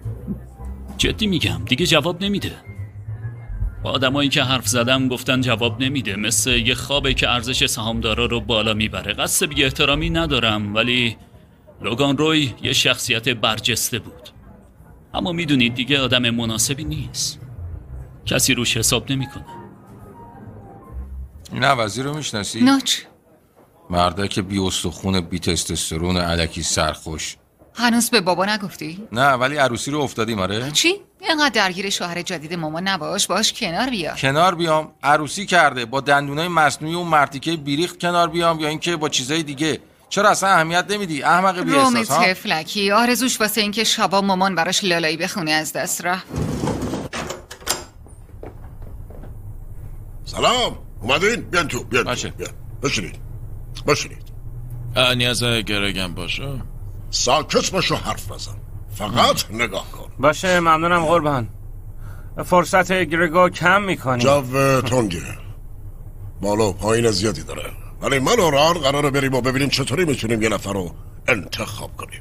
Speaker 16: جدی میگم دیگه جواب نمیده. با آدمایی که حرف زدم گفتن جواب نمیده. مثل یه خوابه که ارزش سهامدارا رو بالا میبره. قصد بی احترامی ندارم ولی لوگان روی یه شخصیت برجسته بود. اما میدونید دیگه آدم مناسبی نیست. کسی روش حساب نمیکنه.
Speaker 6: این عوضی رو میشناسی؟
Speaker 7: ناچ
Speaker 6: مرده که بی استخون بی تستوسترون الکی سرخوش.
Speaker 7: هنوز به بابا نگفتی؟
Speaker 6: نه ولی عروسی رو افتادیم آره؟
Speaker 7: چی؟ اینقدر درگیر شوهر جدید مامان نباش. باش کنار بیا.
Speaker 6: کنار بیام؟ عروسی کرده با دندونای مصنوعی و مرتیکه بیریخت کنار بیام یا اینکه با چیزای دیگه؟ چرا اصلا اهمیت نمیدی احمق بی
Speaker 7: رومی
Speaker 6: احساس ها؟
Speaker 7: تفلکی آرزوش واسه اینکه شبا مامان براش لالایی بخونه از دست رفت.
Speaker 8: سلام اومدین؟ بیان تو بیان باشه. تو بیان بشینید بشینید.
Speaker 2: نیاز گرگم باشه.
Speaker 8: ساکت باشو حرف بزن. فقط نگاه کن.
Speaker 9: باشه ممنونم قربان. فرصت گرگو کم میکنی.
Speaker 8: جو تنگه بالا و پایین زیادی داره ولی من و ران قراره بریم و ببینیم چطوری میتونیم یه نفر رو انتخاب کنیم.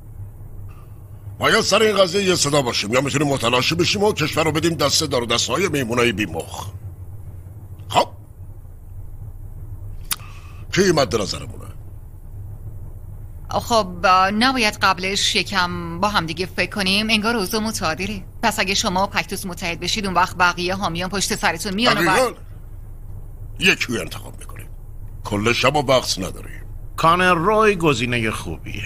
Speaker 8: باید سر این قضیه یه صدا باشیم یا میتونیم متلاشی بشیم و کشور رو بدیم دست دار و دستهای میمونای بی مخ. خب کی مد نظرمونه؟
Speaker 7: خب نباید قبلش یکم با هم دیگه فکر کنیم؟ انگار اوضاع متعادله. پس اگه شما و پکتوس متحد بشید اون وقت بقیه حامیان پشت سرتون میان و بعد
Speaker 8: یکی رو انتخاب میکنیم. کل شب و وقت نداریم.
Speaker 12: کانر روی گزینه خوبیه.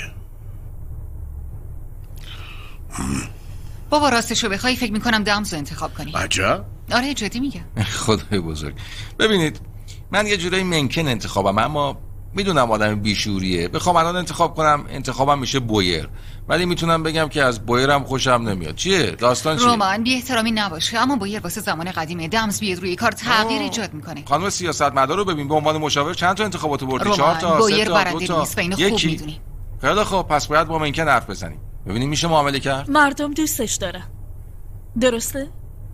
Speaker 7: بابا راستشو بخوای فکر میکنم دمزو انتخاب کنی.
Speaker 12: عجب؟
Speaker 7: آره جدی میگم.
Speaker 6: خدای بزرگ. ببینید من یه جورایی منکن انتخابم اما میدونم آدم بیشوریه. بخوام الان انتخاب کنم انتخابم میشه بویر. ولی میتونم بگم که از بویرم خوشم نمیاد. چیه؟ داستان چیه؟
Speaker 7: رومان بی احترامی نباشه اما بویر واسه زمان قدیمه. دمز بیاد روی کار تغییر ایجاد میکنه.
Speaker 6: خانم سیاستمدار رو ببین به عنوان مشاور چند تا انتخابات بردی؟ چهار تا،
Speaker 7: بویر
Speaker 6: سه تا،
Speaker 7: برنده
Speaker 6: دو تا.
Speaker 7: نیست و اینو خوب
Speaker 6: یکی.
Speaker 7: میدونی.
Speaker 6: خیلی خوب پس باید با منکن حرف بزنیم. ببینیم میشه معامله کرد؟
Speaker 19: مردم دوستش دارن. درسته؟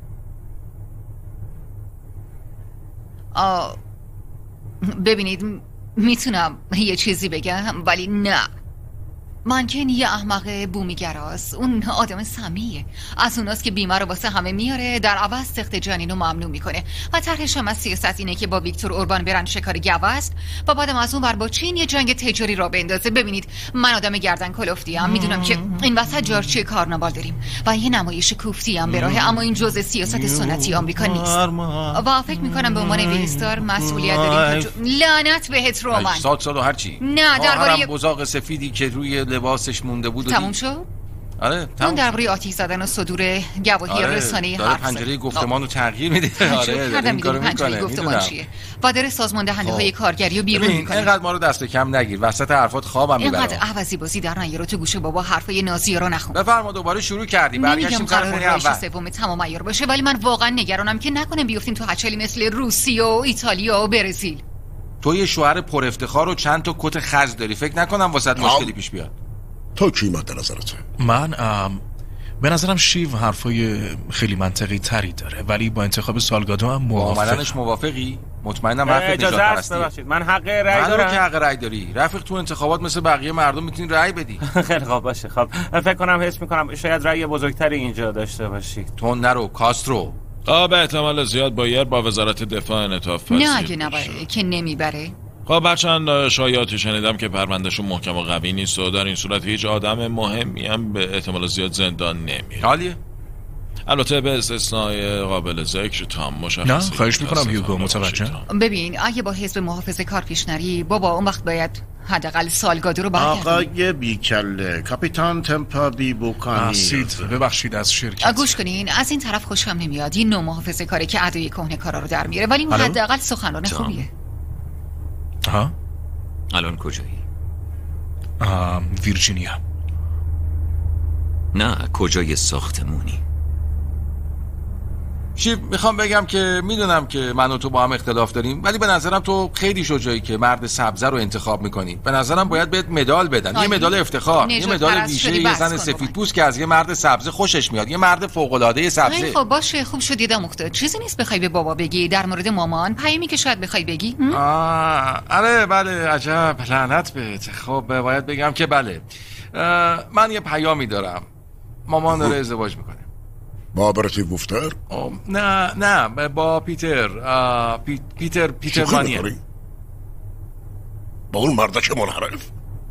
Speaker 7: آه ببینید میتونم یه چیزی بگم ولی نه مانکن یه احمق بومیگراست. اون آدم سمیه، از اوناست که بیمه رو واسه همه میاره، در عوض سخت جنین رو ممنوع میکنه و طرحش هم از سیاست اینه که با ویکتور اوربان برن شکار گاو است و بعدم از اون ور با چین یه جنگ تجاری را بندازه. ببینید من آدم گردن کلفتی ام، میدونم که این وسط جارچی کارناوال داریم و یه نمایش کوفتی هم به راهه، اما این جزء سیاست سنتی آمریکا نیست و فکر میکنم به عنوان ویستار مسئولیت داریم. لعنت بهت رومن.
Speaker 6: هشتاد سال و هرچی.
Speaker 7: نه درباره
Speaker 6: بزاق سفیدی که روی لباسش مونده بود.
Speaker 7: تموم شد؟
Speaker 6: آره
Speaker 7: اون درباره آتش زدن و صدور گواهی
Speaker 6: آره،
Speaker 7: رسانه‌ای
Speaker 6: داره
Speaker 7: حرف
Speaker 6: پنجره گفتمان رو تغییر میده. آره
Speaker 7: داره این کارو میکنه. گفتمان چیه؟ و داره سازمان دهنده های کارگری رو بیرون میکنه.
Speaker 6: اینقدر ما رو دست کم نگیر، وسط حرفات خوابم میبره.
Speaker 7: اینقدر عوضی بازی در نیارو تو گوشه بابا، حرفای نازی رو نخون.
Speaker 6: بفرما دوباره شروع کردی. برگشتیم سر خونه اول.
Speaker 7: سوم تمام عیار باشه، ولی من واقعا نگرانم که نکنه بیافتیم تو هچلی مثل روسیه و ایتالیا و برزیل.
Speaker 6: تو یه شوهر پر افتخار و چند تا کت خز داری، فکر نکنم واسط مشکلی پیش بیاد.
Speaker 8: تو کی مد نظرته؟
Speaker 5: من ام به نظرم شیو حرفای خیلی منطقی تری داره، ولی با انتخاب سالگادو هم موافقم.
Speaker 6: عملاًش موافقی؟ مطمئنم حرفت نجات
Speaker 9: اجازه است،
Speaker 6: پرستی.
Speaker 9: ببخشید من حق رأی
Speaker 6: من
Speaker 9: دارم.
Speaker 6: که حق رأی داری. رفیق تو انتخابات مثل بقیه مردم میتونی رأی بدی.
Speaker 9: خیلی خوب باشه. خب فکر کنم حس میکنم شاید رأی بزرگتری اینجا داشته باشی.
Speaker 6: تو نرو کاسترو.
Speaker 2: آه به احتمال زیاد بایر با وزارت دفاع انعطاف پذیر.
Speaker 7: نه اگه نبره که نمیبره.
Speaker 2: خب هرچند شایعاتی شنیدم که پروندهشون محکم و قوی نیست و در این صورت هیچ آدم مهمی هم به احتمال زیاد زندان نمیره.
Speaker 6: حالیه؟
Speaker 2: البته به استثنای قابل ذکر تام مشخصی.
Speaker 5: نه خواهش میکنم هیوگو، متوجه.
Speaker 7: ببین اگه با حزب محافظه کار پیش نری بابا، اون وقت باید حداقل سالگادو رو برگردونی.
Speaker 12: آقای بیکله، کاپیتان تمپادی بوکانی.
Speaker 5: سید ببخشید از شرکت.
Speaker 7: گوش کنین، از این طرف خوشم نمیاد. این نوع محافظه کاری که ادای کهنه کارا رو در میاره، ولی اون حداقل سخنران خوبیه.
Speaker 5: ها؟
Speaker 3: الان کجایی؟
Speaker 5: ویرجینیا.
Speaker 3: نه کجای ساختمونی؟
Speaker 6: شیف میخوام بگم که میدونم که من و تو با هم اختلاف داریم، ولی به نظرم تو خیلی شجاعی که مرد سبزه رو انتخاب میکنی. به نظرم باید بهت مدال بدن. یه مدال افتخار، یه مدال ویژه یه زن سفیدپوست که از یه مرد سبزه خوشش میاد، یه مرد فوق العاده سبزه.
Speaker 7: خب باشه، خوب شد دیدم اختار. چیزی نیست بخوای به بابا بگی در مورد مامان، پیامی که شاید بخوای بگی.
Speaker 6: آه آره بله، عجب لعنت بهت. خب باید بگم که بله، من یه پیامی دارم. مامان داره ازدواج میکنه.
Speaker 8: با برتی وفتر؟
Speaker 6: نه نه با پیتر. پی... پیتر پیتر مانیه.
Speaker 8: با اون مردک منحرف؟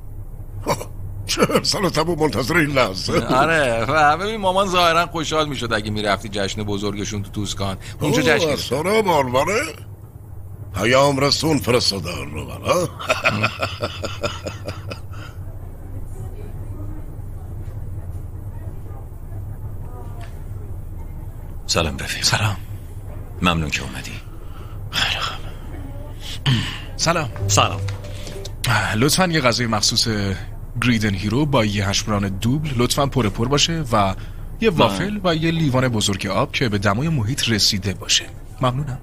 Speaker 8: چهر سال تبو منتظر این لحظه.
Speaker 6: آره و ببین مامان ظاهرا خوشحال میشد اگه میرفتی جشن بزرگشون تو توسکان. اونجا جشن گرفت.
Speaker 8: سلام آلوانه پیام رسون فرستادن رو بلا.
Speaker 3: سلام رفیق.
Speaker 5: سلام.
Speaker 3: ممنون که اومدی.
Speaker 5: خیلی خوب. سلام.
Speaker 10: سلام.
Speaker 5: لطفاً یه غذای مخصوص گریدن هیرو با یه هشبران دوبل لطفاً پر پر باشه و یه وافل و یه لیوان بزرگ آب که به دمای محیط رسیده باشه. ممنونم.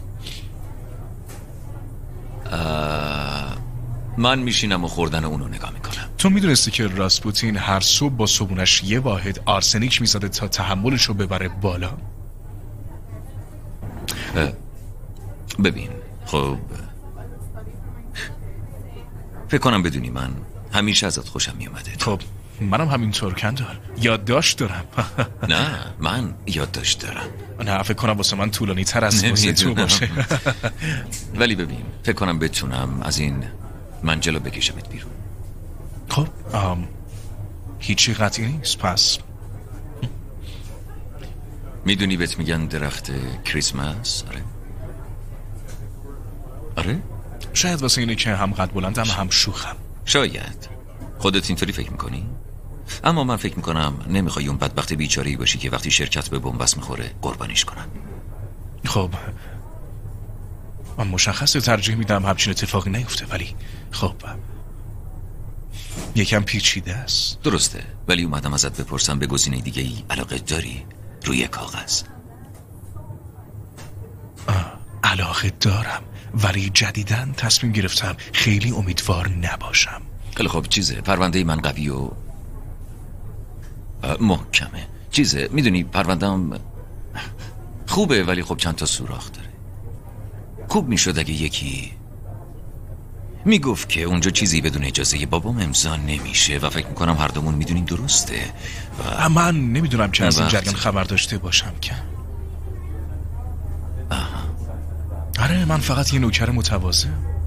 Speaker 3: من میشینم و خوردن اونو نگاه میکنم.
Speaker 5: تو میدونستی که راسپوتین هر صبح با صبونش یه واحد آرسنیک میزده تا تحملشو ببره بالا؟
Speaker 3: ببین خب فکر کنم بدونی من همیشه ازت خوشم میومده.
Speaker 5: خب منم همینطور کندار یادداشت دارم.
Speaker 3: نه من یادداشت دارم.
Speaker 5: نه فکر کنم واسه من طولانی تر از واسه تو باشه.
Speaker 3: ولی ببین فکر کنم بتونم از این منجلو بکشمت بیرون.
Speaker 5: خب آم. هیچی قطعی نیست. پس
Speaker 3: میدونی بهت میگن درخت کریسمس؟ آره آره
Speaker 5: شاید واسه اینه که هم قد بلندم هم شوخم.
Speaker 3: شاید خودت اینطوری فکر میکنی؟ اما من فکر میکنم نمیخوای اون بدبخت بیچاره‌ای باشی که وقتی شرکت به بنبست میخوره قربانیش کنن.
Speaker 5: خب من مشخصه ترجیح میدم همچین اتفاقی نیفته، ولی خب یکم پیچیده است.
Speaker 3: درسته، ولی اومدم ازت بپرسم به گزینه دیگه ای علاقه داری روی کاغذ؟
Speaker 5: علاقه دارم، ولی جدیداً تصمیم گرفتم خیلی امیدوار نباشم.
Speaker 3: خیلی خب چیزه پرونده من قوی و محکمه. چیزه میدونی پرونده‌ام خوبه ولی خب چند تا سوراخ داره. خوب میشد اگه یکی میگفت که اونجا چیزی بدون اجازه بابام امضا نمیشه و فکر میکنم هر دومون میدونیم درسته و
Speaker 5: من نمیدونم چه از این
Speaker 3: وقت-
Speaker 5: جریان خبر داشته باشم که آره من فقط یه نوکر متواضع.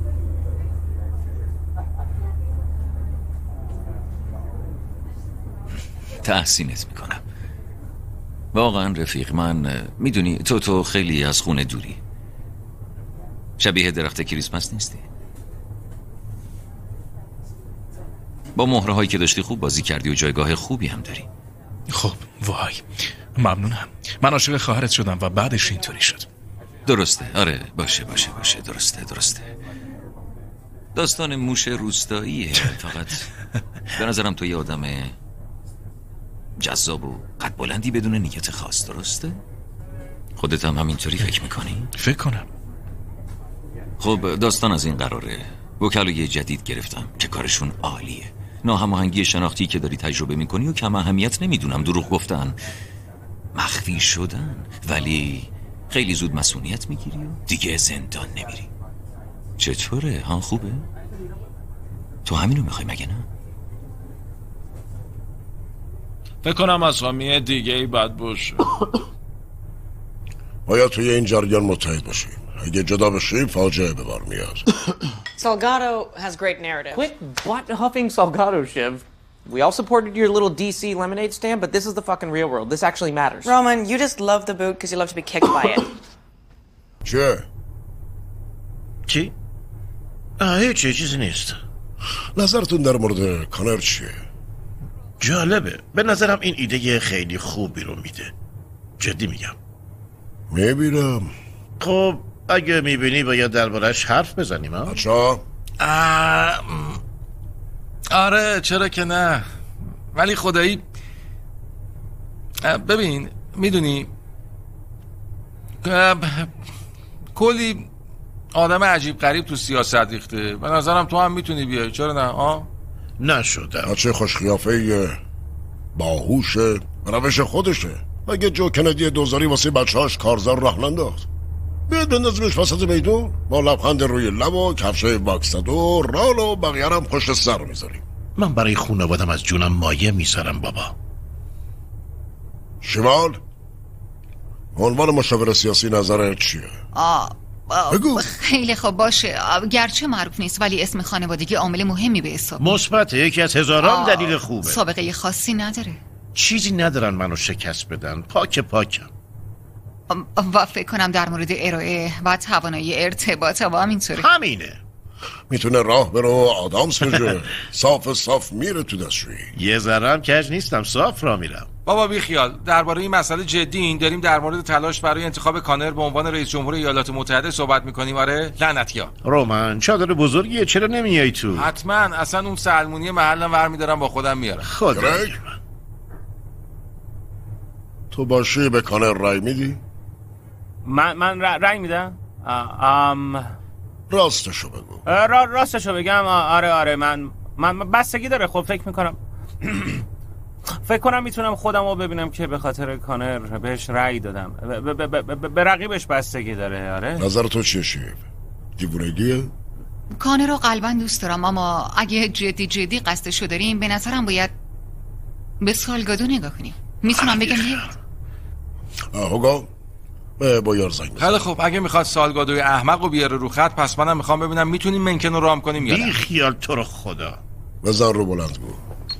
Speaker 3: تحسینت میکنم واقعا رفیق. من میدونی تو تو خیلی از خونه دوری، شبیه درخت کریسمس نیستی. با مهره هایی که داشتی خوب بازی کردی و جایگاه خوبی هم داری.
Speaker 5: خب وای ممنونم. من عاشق خواهرت شدم و بعدش اینطوری شد.
Speaker 3: درسته آره باشه باشه باشه درسته درسته داستان موش روستاییه. فقط به نظرم تو یه آدم جذاب و قد بلندی بدون نیت خاص. درسته؟ خودت هم همینطوری فکر میکنی؟
Speaker 5: فکر کنم.
Speaker 3: خب داستان از این قراره. وکلای جدید گرفتم که کارشون عالیه. ناهماهنگی شناختی که داری تجربه میکنی و کم اهمیت نمیدونم. دروغ گفتن، مخفی شدن، ولی خیلی زود مسئولیت میگیری و دیگه زندان نمیری. چطوره؟ ها خوبه؟ تو همینو میخوای مگه نه؟
Speaker 2: فکر کنم اسامی دیگه ای بد باشه.
Speaker 8: باید توی این جریان متحد باشیم. اگه جدا بشیم فاجعه به بار میاد.
Speaker 15: Salgado has great narrative.
Speaker 17: Quit butt huffing Salgado, Shiv. We all supported your little D C lemonade stand, but this is the fucking real world. This actually matters.
Speaker 15: Roman, you just love the boot because you love to be kicked by it.
Speaker 8: چه؟
Speaker 12: چی؟ آه هیچی چیزی نیست.
Speaker 8: نظرتون در مورد کانر چیه؟
Speaker 12: جالبه. به نظرم این ایده خیلی خوبی رو میده. جدی میگم.
Speaker 8: میبینم.
Speaker 12: خب اگه میبینی باید دربارش حرف بزنیم ها؟
Speaker 8: بچه
Speaker 6: آره چرا که نه، ولی خدایی ببین میدونی کلی آدم عجیب غریب تو سیاست ریخته. به نظرم تو هم میتونی بیای. چرا نه؟ آه
Speaker 12: نشدم.
Speaker 8: بچه خوش قیافه باهوشه، روش خودشه. مگه جو کندی دوزاری واسه بچه هاش کارزار راه ننداخت؟ بیاد بندازیمش وسط میدون با لبخند روی لب و کفشه باکسد و رال و بقیه هم پشت سر میذاریم.
Speaker 12: من برای خانوادم از جونم مایه میذارم بابا.
Speaker 8: شمال عنوان مشاور سیاسی نظرت چیه؟
Speaker 7: آه
Speaker 8: بگو.
Speaker 7: خیلی خوب باشه. گرچه معروف نیست ولی اسم خانوادگی عامل مهمی به حساب.
Speaker 12: مثبت، یکی از هزاران دلیل خوبه.
Speaker 7: سابقه خاصی نداره.
Speaker 12: چیزی ندارن منو شکست بدن. پاک پاکم.
Speaker 7: و فکر کنم در مورد ارائه و توانایی ارتباط با همینطوره.
Speaker 12: همینه.
Speaker 8: میتونه راه برو آدامس بجه. صاف صاف میره تو دستشویی.
Speaker 12: یه ذرم کج نیستم، صاف را میرم.
Speaker 6: بابا بی خیال. درباره این مسئله جدی این داریم در مورد تلاش برای انتخاب کانر به عنوان رئیس جمهور ایالات متحده صحبت میکنیم. آره لعنتیا.
Speaker 12: رومن چادر بزرگیه، چرا نمیای تو؟
Speaker 6: حتما. اصلا اون سلمونی محلم ورمیدارم با خودم میارم.
Speaker 12: خدا.
Speaker 8: تو باشی به کانر رای میدی؟
Speaker 9: من من رای میدم. ام
Speaker 8: راستشو بگو.
Speaker 9: را راستشو بگم آره آره من من بستگی داره. خب فکر میکنم فکر کنم میتونم خودم رو ببینم که به خاطر کانر بهش رأی دادم. به رقیبش بستگی داره. آره
Speaker 8: نظر تو چیه شیب؟ دیوونگیه؟
Speaker 7: کانر رو قلبا دوست دارم، اما اگه جدی جدی قصدشو داریم به نظرم باید به سالگادو نگاه کنیم. میتونم بگم بیاد؟
Speaker 8: هوگا به بایار زنگ بزن.
Speaker 6: خیلی خوب. اگه میخواد سالگادوی احمق رو بیاره رو خط، پس منم میخوام ببینم میتونیم منکن رو رام کنیم یا نه.
Speaker 12: بی خیال تو رو خدا.
Speaker 8: بزن رو بلندگو.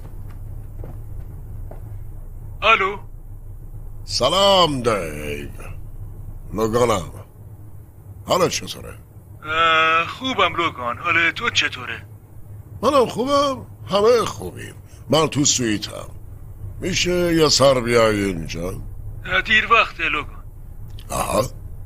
Speaker 18: الو.
Speaker 8: سلام دیو. لوگانم. حالا چطوره؟
Speaker 18: خوبم لوگان. حالا تو چطوره؟
Speaker 8: منم خوبم. همه خوبیم. من تو سویتم. میشه یه سر بیای اینجا؟
Speaker 18: دیر وقته لوگان.
Speaker 8: آها.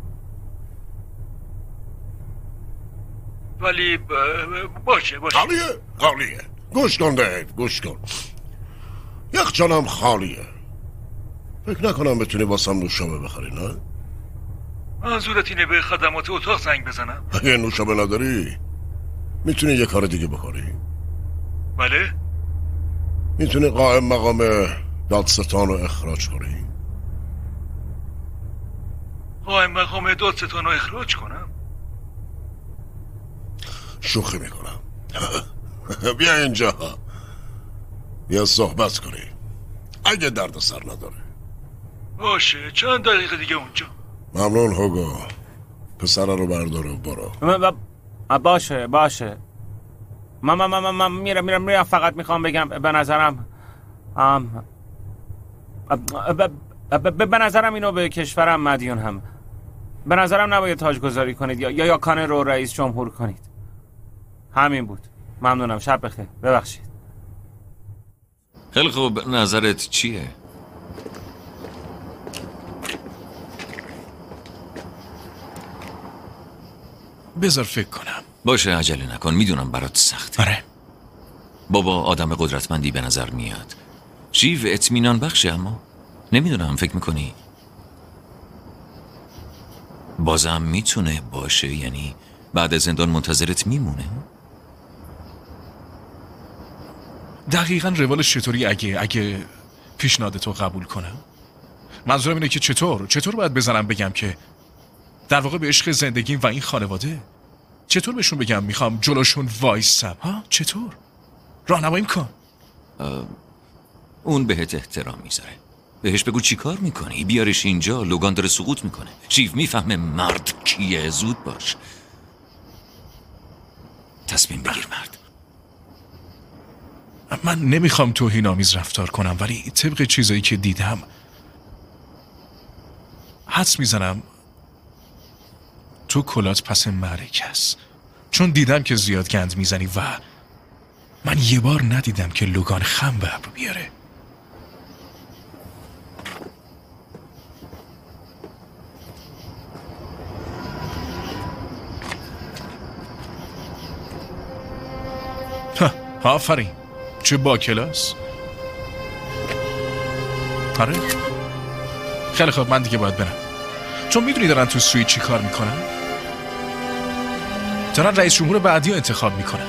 Speaker 18: ولی باشه باشه.
Speaker 8: خالیه خالیه. گوش کن دیو گوش کن. یخچالم خالیه. فکر نکنم بتونی واسم نوشابه بخری نه؟
Speaker 18: منظورت اینه به خدمات اتاق زنگ بزنم؟
Speaker 8: اگه نوشابه نداری میتونی یه کار دیگه بکنی.
Speaker 18: بله؟
Speaker 8: میتونی قائم مقام دادستان رو اخراج کنی.
Speaker 18: قائم مقام دادستان رو اخراج کنم؟
Speaker 8: شوخی میکنم. بیا اینجا، بیا صحبت کنی اگه درد سر نداره.
Speaker 18: باشه، چند دقیقه دیگه اونجا.
Speaker 8: ممنون هوگو، پسر رو بردار و برو.
Speaker 9: باشه باشه من من من من میرم میرم میرم فقط میخوام بگم به نظرم ام به نظرم اینو به کشورم مدیون هم. به نظرم نباید تاجگذاری کنید یا یا کانه رو رئیس جمهور کنید. همین بود. ممنونم. شب بخیر. ببخشید.
Speaker 3: خیلی خوب، نظرت چیه؟
Speaker 5: بذار فکر کنم.
Speaker 3: باشه، عجله نکن، میدونم برات سخته.
Speaker 5: آره.
Speaker 3: بابا آدم قدرتمندی به نظر میاد. شیو اطمینان بخشه، اما نمیدونم، فکر میکنی بازم میتونه باشه؟ یعنی بعد از زندان منتظرت میمونه؟
Speaker 5: دقیقاً روالش چطوری اگه اگه پیشنهادتو قبول کنم؟ منظورم اینه که چطور چطور باید بزنم بگم که در واقع به عشق زندگیم و این خانواده، چطور بهشون بگم میخوام جلوشون وایسم؟ ها چطور؟ راهنماییم کن.
Speaker 3: اون بهت احترام میذاره. بهش بگو چی کار میکنی، بیارش اینجا. لوگان داره سقوط میکنه. شیو میفهمه مرد کیه. زود باش، تصمیم بگیر مرد.
Speaker 5: من نمیخوام توهین‌آمیز رفتار کنم، ولی طبق چیزایی که دیدم حدس میزنم تو کلات پس معرکه است، چون دیدم که زیاد گند میزنی و من یه بار ندیدم که لوگان خم به ابرو بیاره. آفرین، چه با کلاس. آره خیلی خوب، من دیگه باید برم، چون میدونی دارن تو سوئیت چی کار میکنن؟ دارن رئیس جمهور بعدی رو انتخاب میکنن.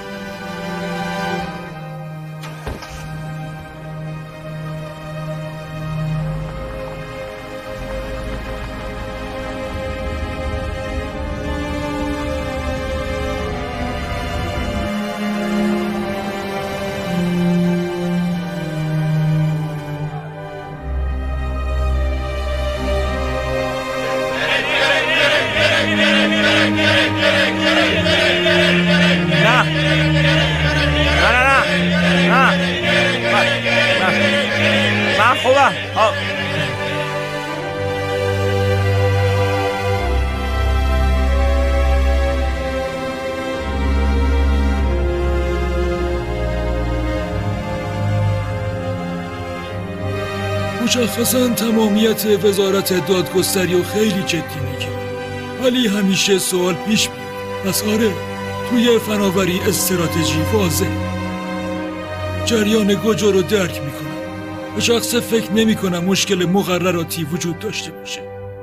Speaker 18: مشخصاً تمامیت وزارت دادگستری رو خیلی جدی میگیره، ولی همیشه سوال پیش میاد. پس آره، توی فناوری استراتژی واضح جریان گوجو رو درک میکنم. به شخص فکر نمیکنم مشکل مقرراتی وجود داشته باشه.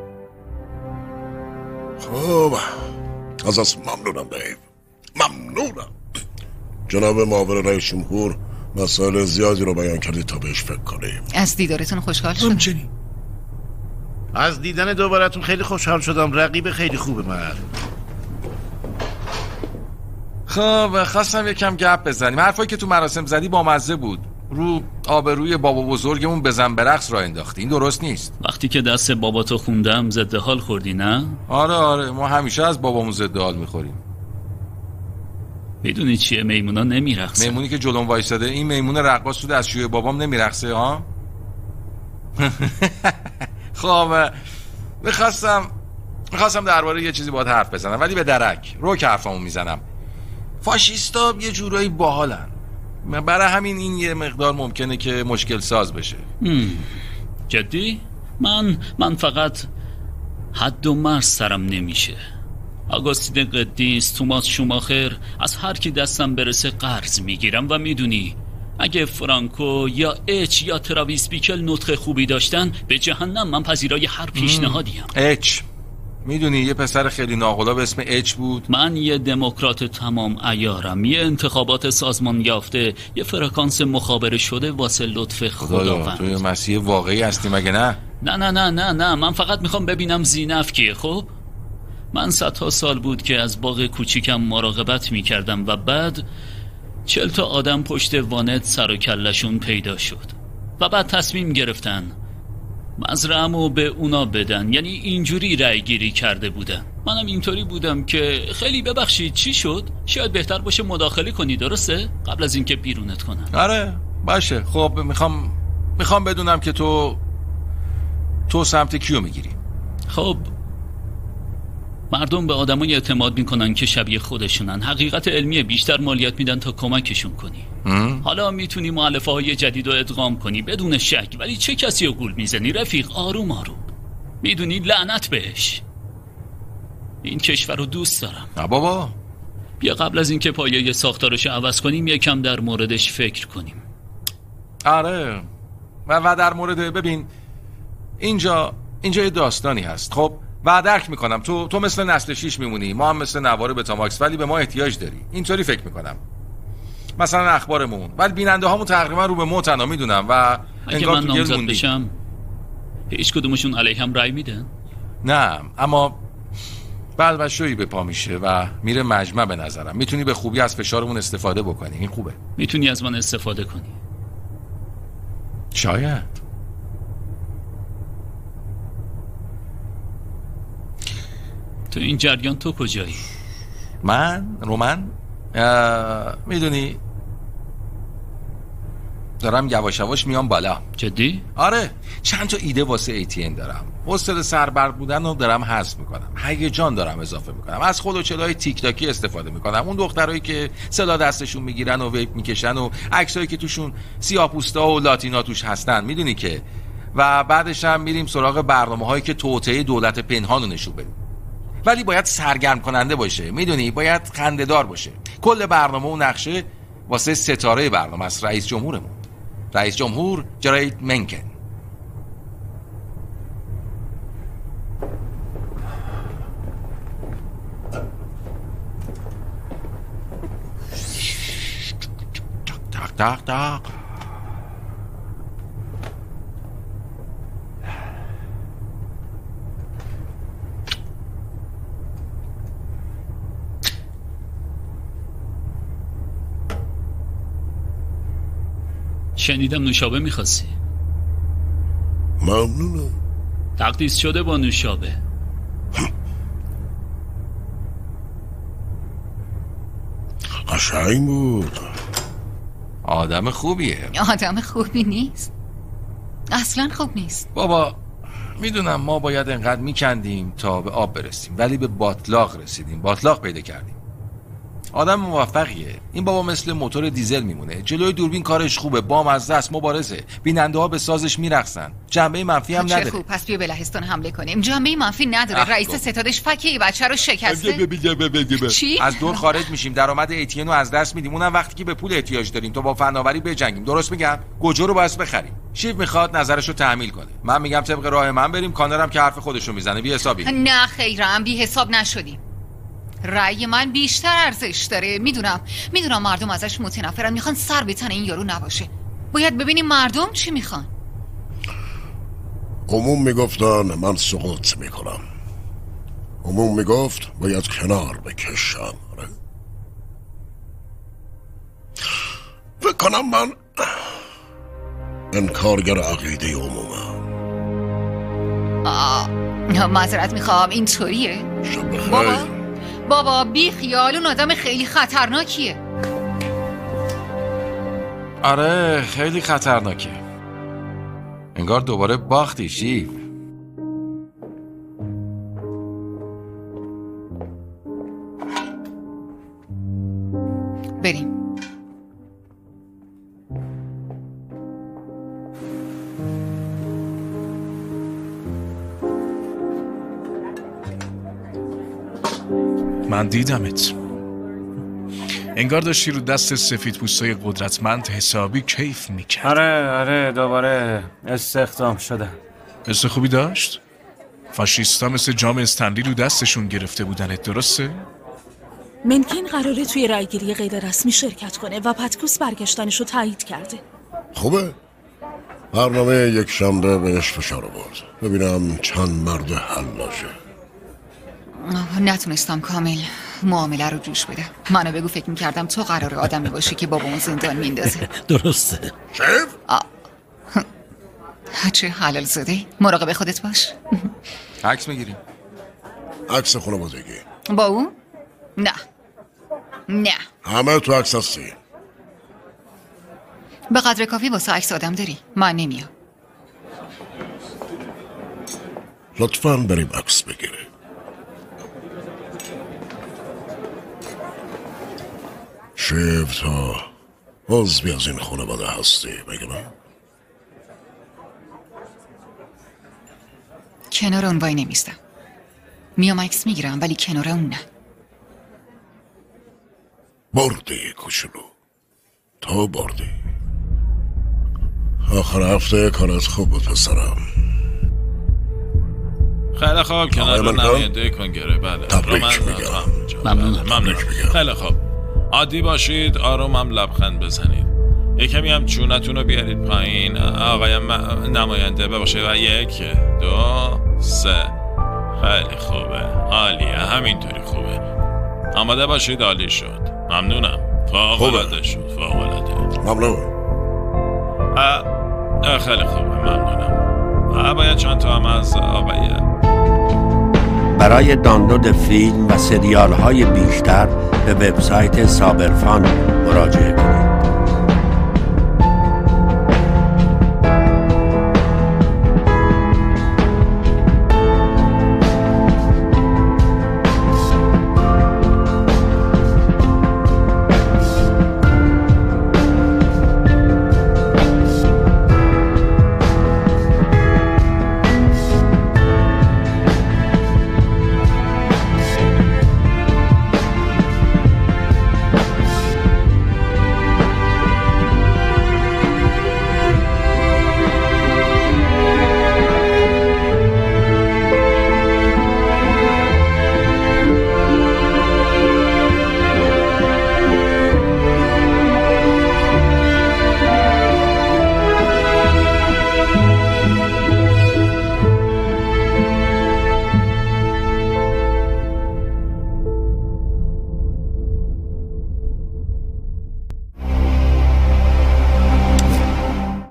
Speaker 8: خب ازت ممنونم دیو، ممنونم. جناب معاون رئیس جمهور مسائل زیادی رو بیان کردید تا بهش فکر کنیم.
Speaker 7: از دیدارتون خوشحال شدم.
Speaker 18: همچنین.
Speaker 12: از دیدن دوبارتون خیلی خوشحال شدم. رقیب خیلی خوبه مرد.
Speaker 6: خب خواستم یکم گپ بزنیم. حرفایی که تو مراسم زدی با مزه بود. رو آبروی بابا بزرگمون بزن برقص را انداختی. این درست نیست.
Speaker 16: وقتی که دست باباتو خوندم ضد حال خوردی نه؟
Speaker 6: آره آره، ما همیشه از بابامون ضد حال میخوریم.
Speaker 16: میدونی چیه؟ میمونا نمیرقصه.
Speaker 6: میمونی که جلوم وایساده، این میمون رقاص تو دستشوی بابام نمیرقصه ها؟ خب میخواستم میخواستم درباره یه چیزی باهات حرف بزنم، ولی به درک رو که حرفامو میزنم. فاشیستا یه جورایی باحالن، برای همین این یه مقدار ممکنه که مشکل ساز بشه.
Speaker 16: جدی؟ من من فقط حد و مرز سرم نمیشه. آگوستین قدیس، توماس شوماخر، از هر کی دستم برسه قرض میگیرم و میدونی اگه فرانکو یا اچ یا تراویس بیکل نطق خوبی داشتن به جهنم من پذیرای هر پیشنهادیم.
Speaker 6: اچ میدونی یه پسر خیلی ناقلا به اسم اچ بود.
Speaker 16: من یه دموکرات تمام عیارم، یه انتخابات سازمان یافته، یه فرکانس مخابره شده واسه لطف خداوند.
Speaker 6: تو یه مسیح واقعی هستی مگه نه؟
Speaker 16: نه نه نه نه نه من فقط میخوام ببینم زینف کیه. خب من صدها سال بود که از باغ کوچیکم مراقبت میکردم و بعد چل تا آدم پشت وانت سر و کلشون پیدا شد و بعد تصمیم گرفتن مزرعه‌مو به اونا بدن. یعنی اینجوری رأی گیری کرده بودن. منم اینطوری بودم که خیلی ببخشید چی شد؟ شاید بهتر باشه مداخله کنی، درسته؟ قبل از اینکه بیرونت کنن.
Speaker 6: آره باشه. خب میخوام میخوام بدونم که تو تو سمت کیو میگیری؟
Speaker 16: خب مردم به آدمای اعتماد میکنن که شبیه خودشونن. حقیقت علمی بیشتر مالیات میدن تا کمکشون کنی. ام؟ حالا میتونی مؤلفه های جدید رو ادغام کنی بدون شک، ولی چه کسی رو گول میزنی رفیق؟ آروم آروم. میدونی لعنت بهش. این کشور رو دوست دارم.
Speaker 6: نه بابا.
Speaker 16: بیا قبل از اینکه پایه ساختارش عوض کنیم یکم در موردش فکر کنیم.
Speaker 6: آره و, و در مورد ببین اینجا اینجا یه داستانی هست. خب و درک میکنم تو تو مثل نسل شیش میمونی، ما هم مثل نوار بتاماکس، ولی به ما احتیاج داری. اینطوری فکر میکنم مثلا اخبارمون، ولی بیننده هامون تقریبا رو به موتنا میدونم و
Speaker 16: اگه من نامزد بشم هیچ کدومشون علیهم رای میدن؟
Speaker 6: نه اما بعد وشویی به پا میشه و میره مجمع. به نظرم میتونی به خوبی از فشارمون استفاده بکنی. این خوبه.
Speaker 16: میتونی از من استفاده کنی.
Speaker 6: شاید.
Speaker 16: تو این جریان تو کجایی؟
Speaker 6: من؟ رومن؟ میدونی دارم یواش یواش میام بالا.
Speaker 16: جدی؟
Speaker 6: آره چند تا ایده واسه ای تی ان دارم. حوصله سربرد بودن رو دارم حذف میکنم، هیجان دارم اضافه میکنم، از خود و چلای تیک تاکی استفاده میکنم. اون دخترایی که سلا دستشون میگیرن و ویپ میکشن و عکسایی که توشون سیاه‌پوستا و لاتینا توش هستن، میدونی که. و بعدش هم میریم سراغ برنامه‌هایی که توطئه دولت پنهان رو نشون بدیم، ولی باید سرگرم کننده باشه. میدونی باید خنده‌دار باشه. کل برنامه و نقشه واسه ستاره برنامه است، رئیس جمهورمون، رئیس جمهور جراید منکن. تاک تاک تاک.
Speaker 16: شنیدم نوشابه میخواستی.
Speaker 8: ممنونم.
Speaker 16: تقدیس شده با نوشابه.
Speaker 8: قشنگ بود.
Speaker 6: آدم خوبیه.
Speaker 7: آدم خوبی نیست، اصلا خوب نیست.
Speaker 6: بابا میدونم ما باید انقدر میکندیم تا به آب برسیم، ولی به باطلاق رسیدیم، باطلاق پیدا کردیم. آدم موفقیه. این بابا مثل موتور دیزل میمونه، جلوی دوربین کارش خوبه، بام از دست مبارزه، بیننده ها به سازش میرقصن، جنبه منفی هم نداره.
Speaker 7: چه خوب، پس بیا به لهستان حمله کنیم. جنبه منفی نداره. رئیس ستادش فکه بچه رو شکسته. چی؟
Speaker 6: از دور خارج میشیم، درآمد ای تی ان رو از دست میدیم، اونم وقتی که به پول احتیاج داریم تا با فناوری بجنگیم. درست میگم؟ گوجه رو باید بخریم. شیف میخواد نظرشو تحمیل کنه، من میگم طبق راه من بریم. کانرم که حرف خودشو میزنه بی حسابی.
Speaker 7: نه خیرم، بی حساب نشدیم. رأی من بیشتر ارزش داره. میدونم میدونم مردم ازش متنفرن، میخوان سر به تن این یارو نباشه. باید ببینیم مردم چی میخوان.
Speaker 8: عموم میگفتن من سقوط میکنم، عموم میگفت باید کنار بکشم. فکر کنم من انکارگر عقیده عمومم.
Speaker 7: معذرت میخوام، اینطوریه؟ بابا بابا بی خیال، اون آدم خیلی خطرناکیه.
Speaker 6: آره خیلی خطرناکه. انگار دوباره باختی شیف.
Speaker 7: بریم.
Speaker 5: من دیدمت، انگار داشتی رو دست سفید پوستای قدرتمند حسابی کیف میکرد.
Speaker 9: آره آره دوباره استخدام شدن.
Speaker 5: حس خوبی داشت؟ فاشیستا مثل جام استنلی رو دستشون گرفته بودنت، درسته؟
Speaker 19: منکن قراره توی رایگیری غیر رسمی شرکت کنه و پتکوس برگشتنش رو تایید کرده.
Speaker 8: خوبه. برنامه یک شنبه بهش فشار آورد، ببینم چند مرد حلاشه.
Speaker 7: نتونستم کامل، معامله رو جوش بده. منو بگو فکر میکردم تو قراره آدمی باشی که بابا اون زندان میندازه.
Speaker 1: درسته.
Speaker 8: شف؟
Speaker 7: چه حلال زده. مراقب خودت باش.
Speaker 6: عکس میگیریم.
Speaker 8: عکس خانوادگی
Speaker 7: با اون؟ نه نه
Speaker 8: همه تو عکس هستی.
Speaker 7: به قدر کافی واسه عکس آدم داری. من نمیام.
Speaker 8: لطفاً بریم عکس بگیریم. شیف تا عضوی از این خانواده هستی بگم؟
Speaker 7: کنار اون وای نمیستم. میام عکس میگیرم ولی کنار اون نه.
Speaker 8: بردی کوچولو، تو بردی. آخر هفته کارت خوب بود پسرم.
Speaker 2: خیلی خوب، کنار رو نماینده کنگره. بله
Speaker 8: تبریک میگم.
Speaker 2: ممنون ممنون. خیلی خوب، عادی باشید، آروم هم لبخند بزنید. یکمی هم چونتون رو بیارید پایین آقای نماینده. ببخشید و یک دو سه. خیلی خوبه، عالیه، همینطوری خوبه. آماده باشید. عالی شد. ممنونم. فوق‌العاده شد. فوق‌العاده.
Speaker 8: ممنون.
Speaker 2: خیلی خوبه، ممنونم. باید چند تا هم از آقای
Speaker 13: برای دانلود فیلم و سریال های بیشتر به وبسایت سابرفان مراجعه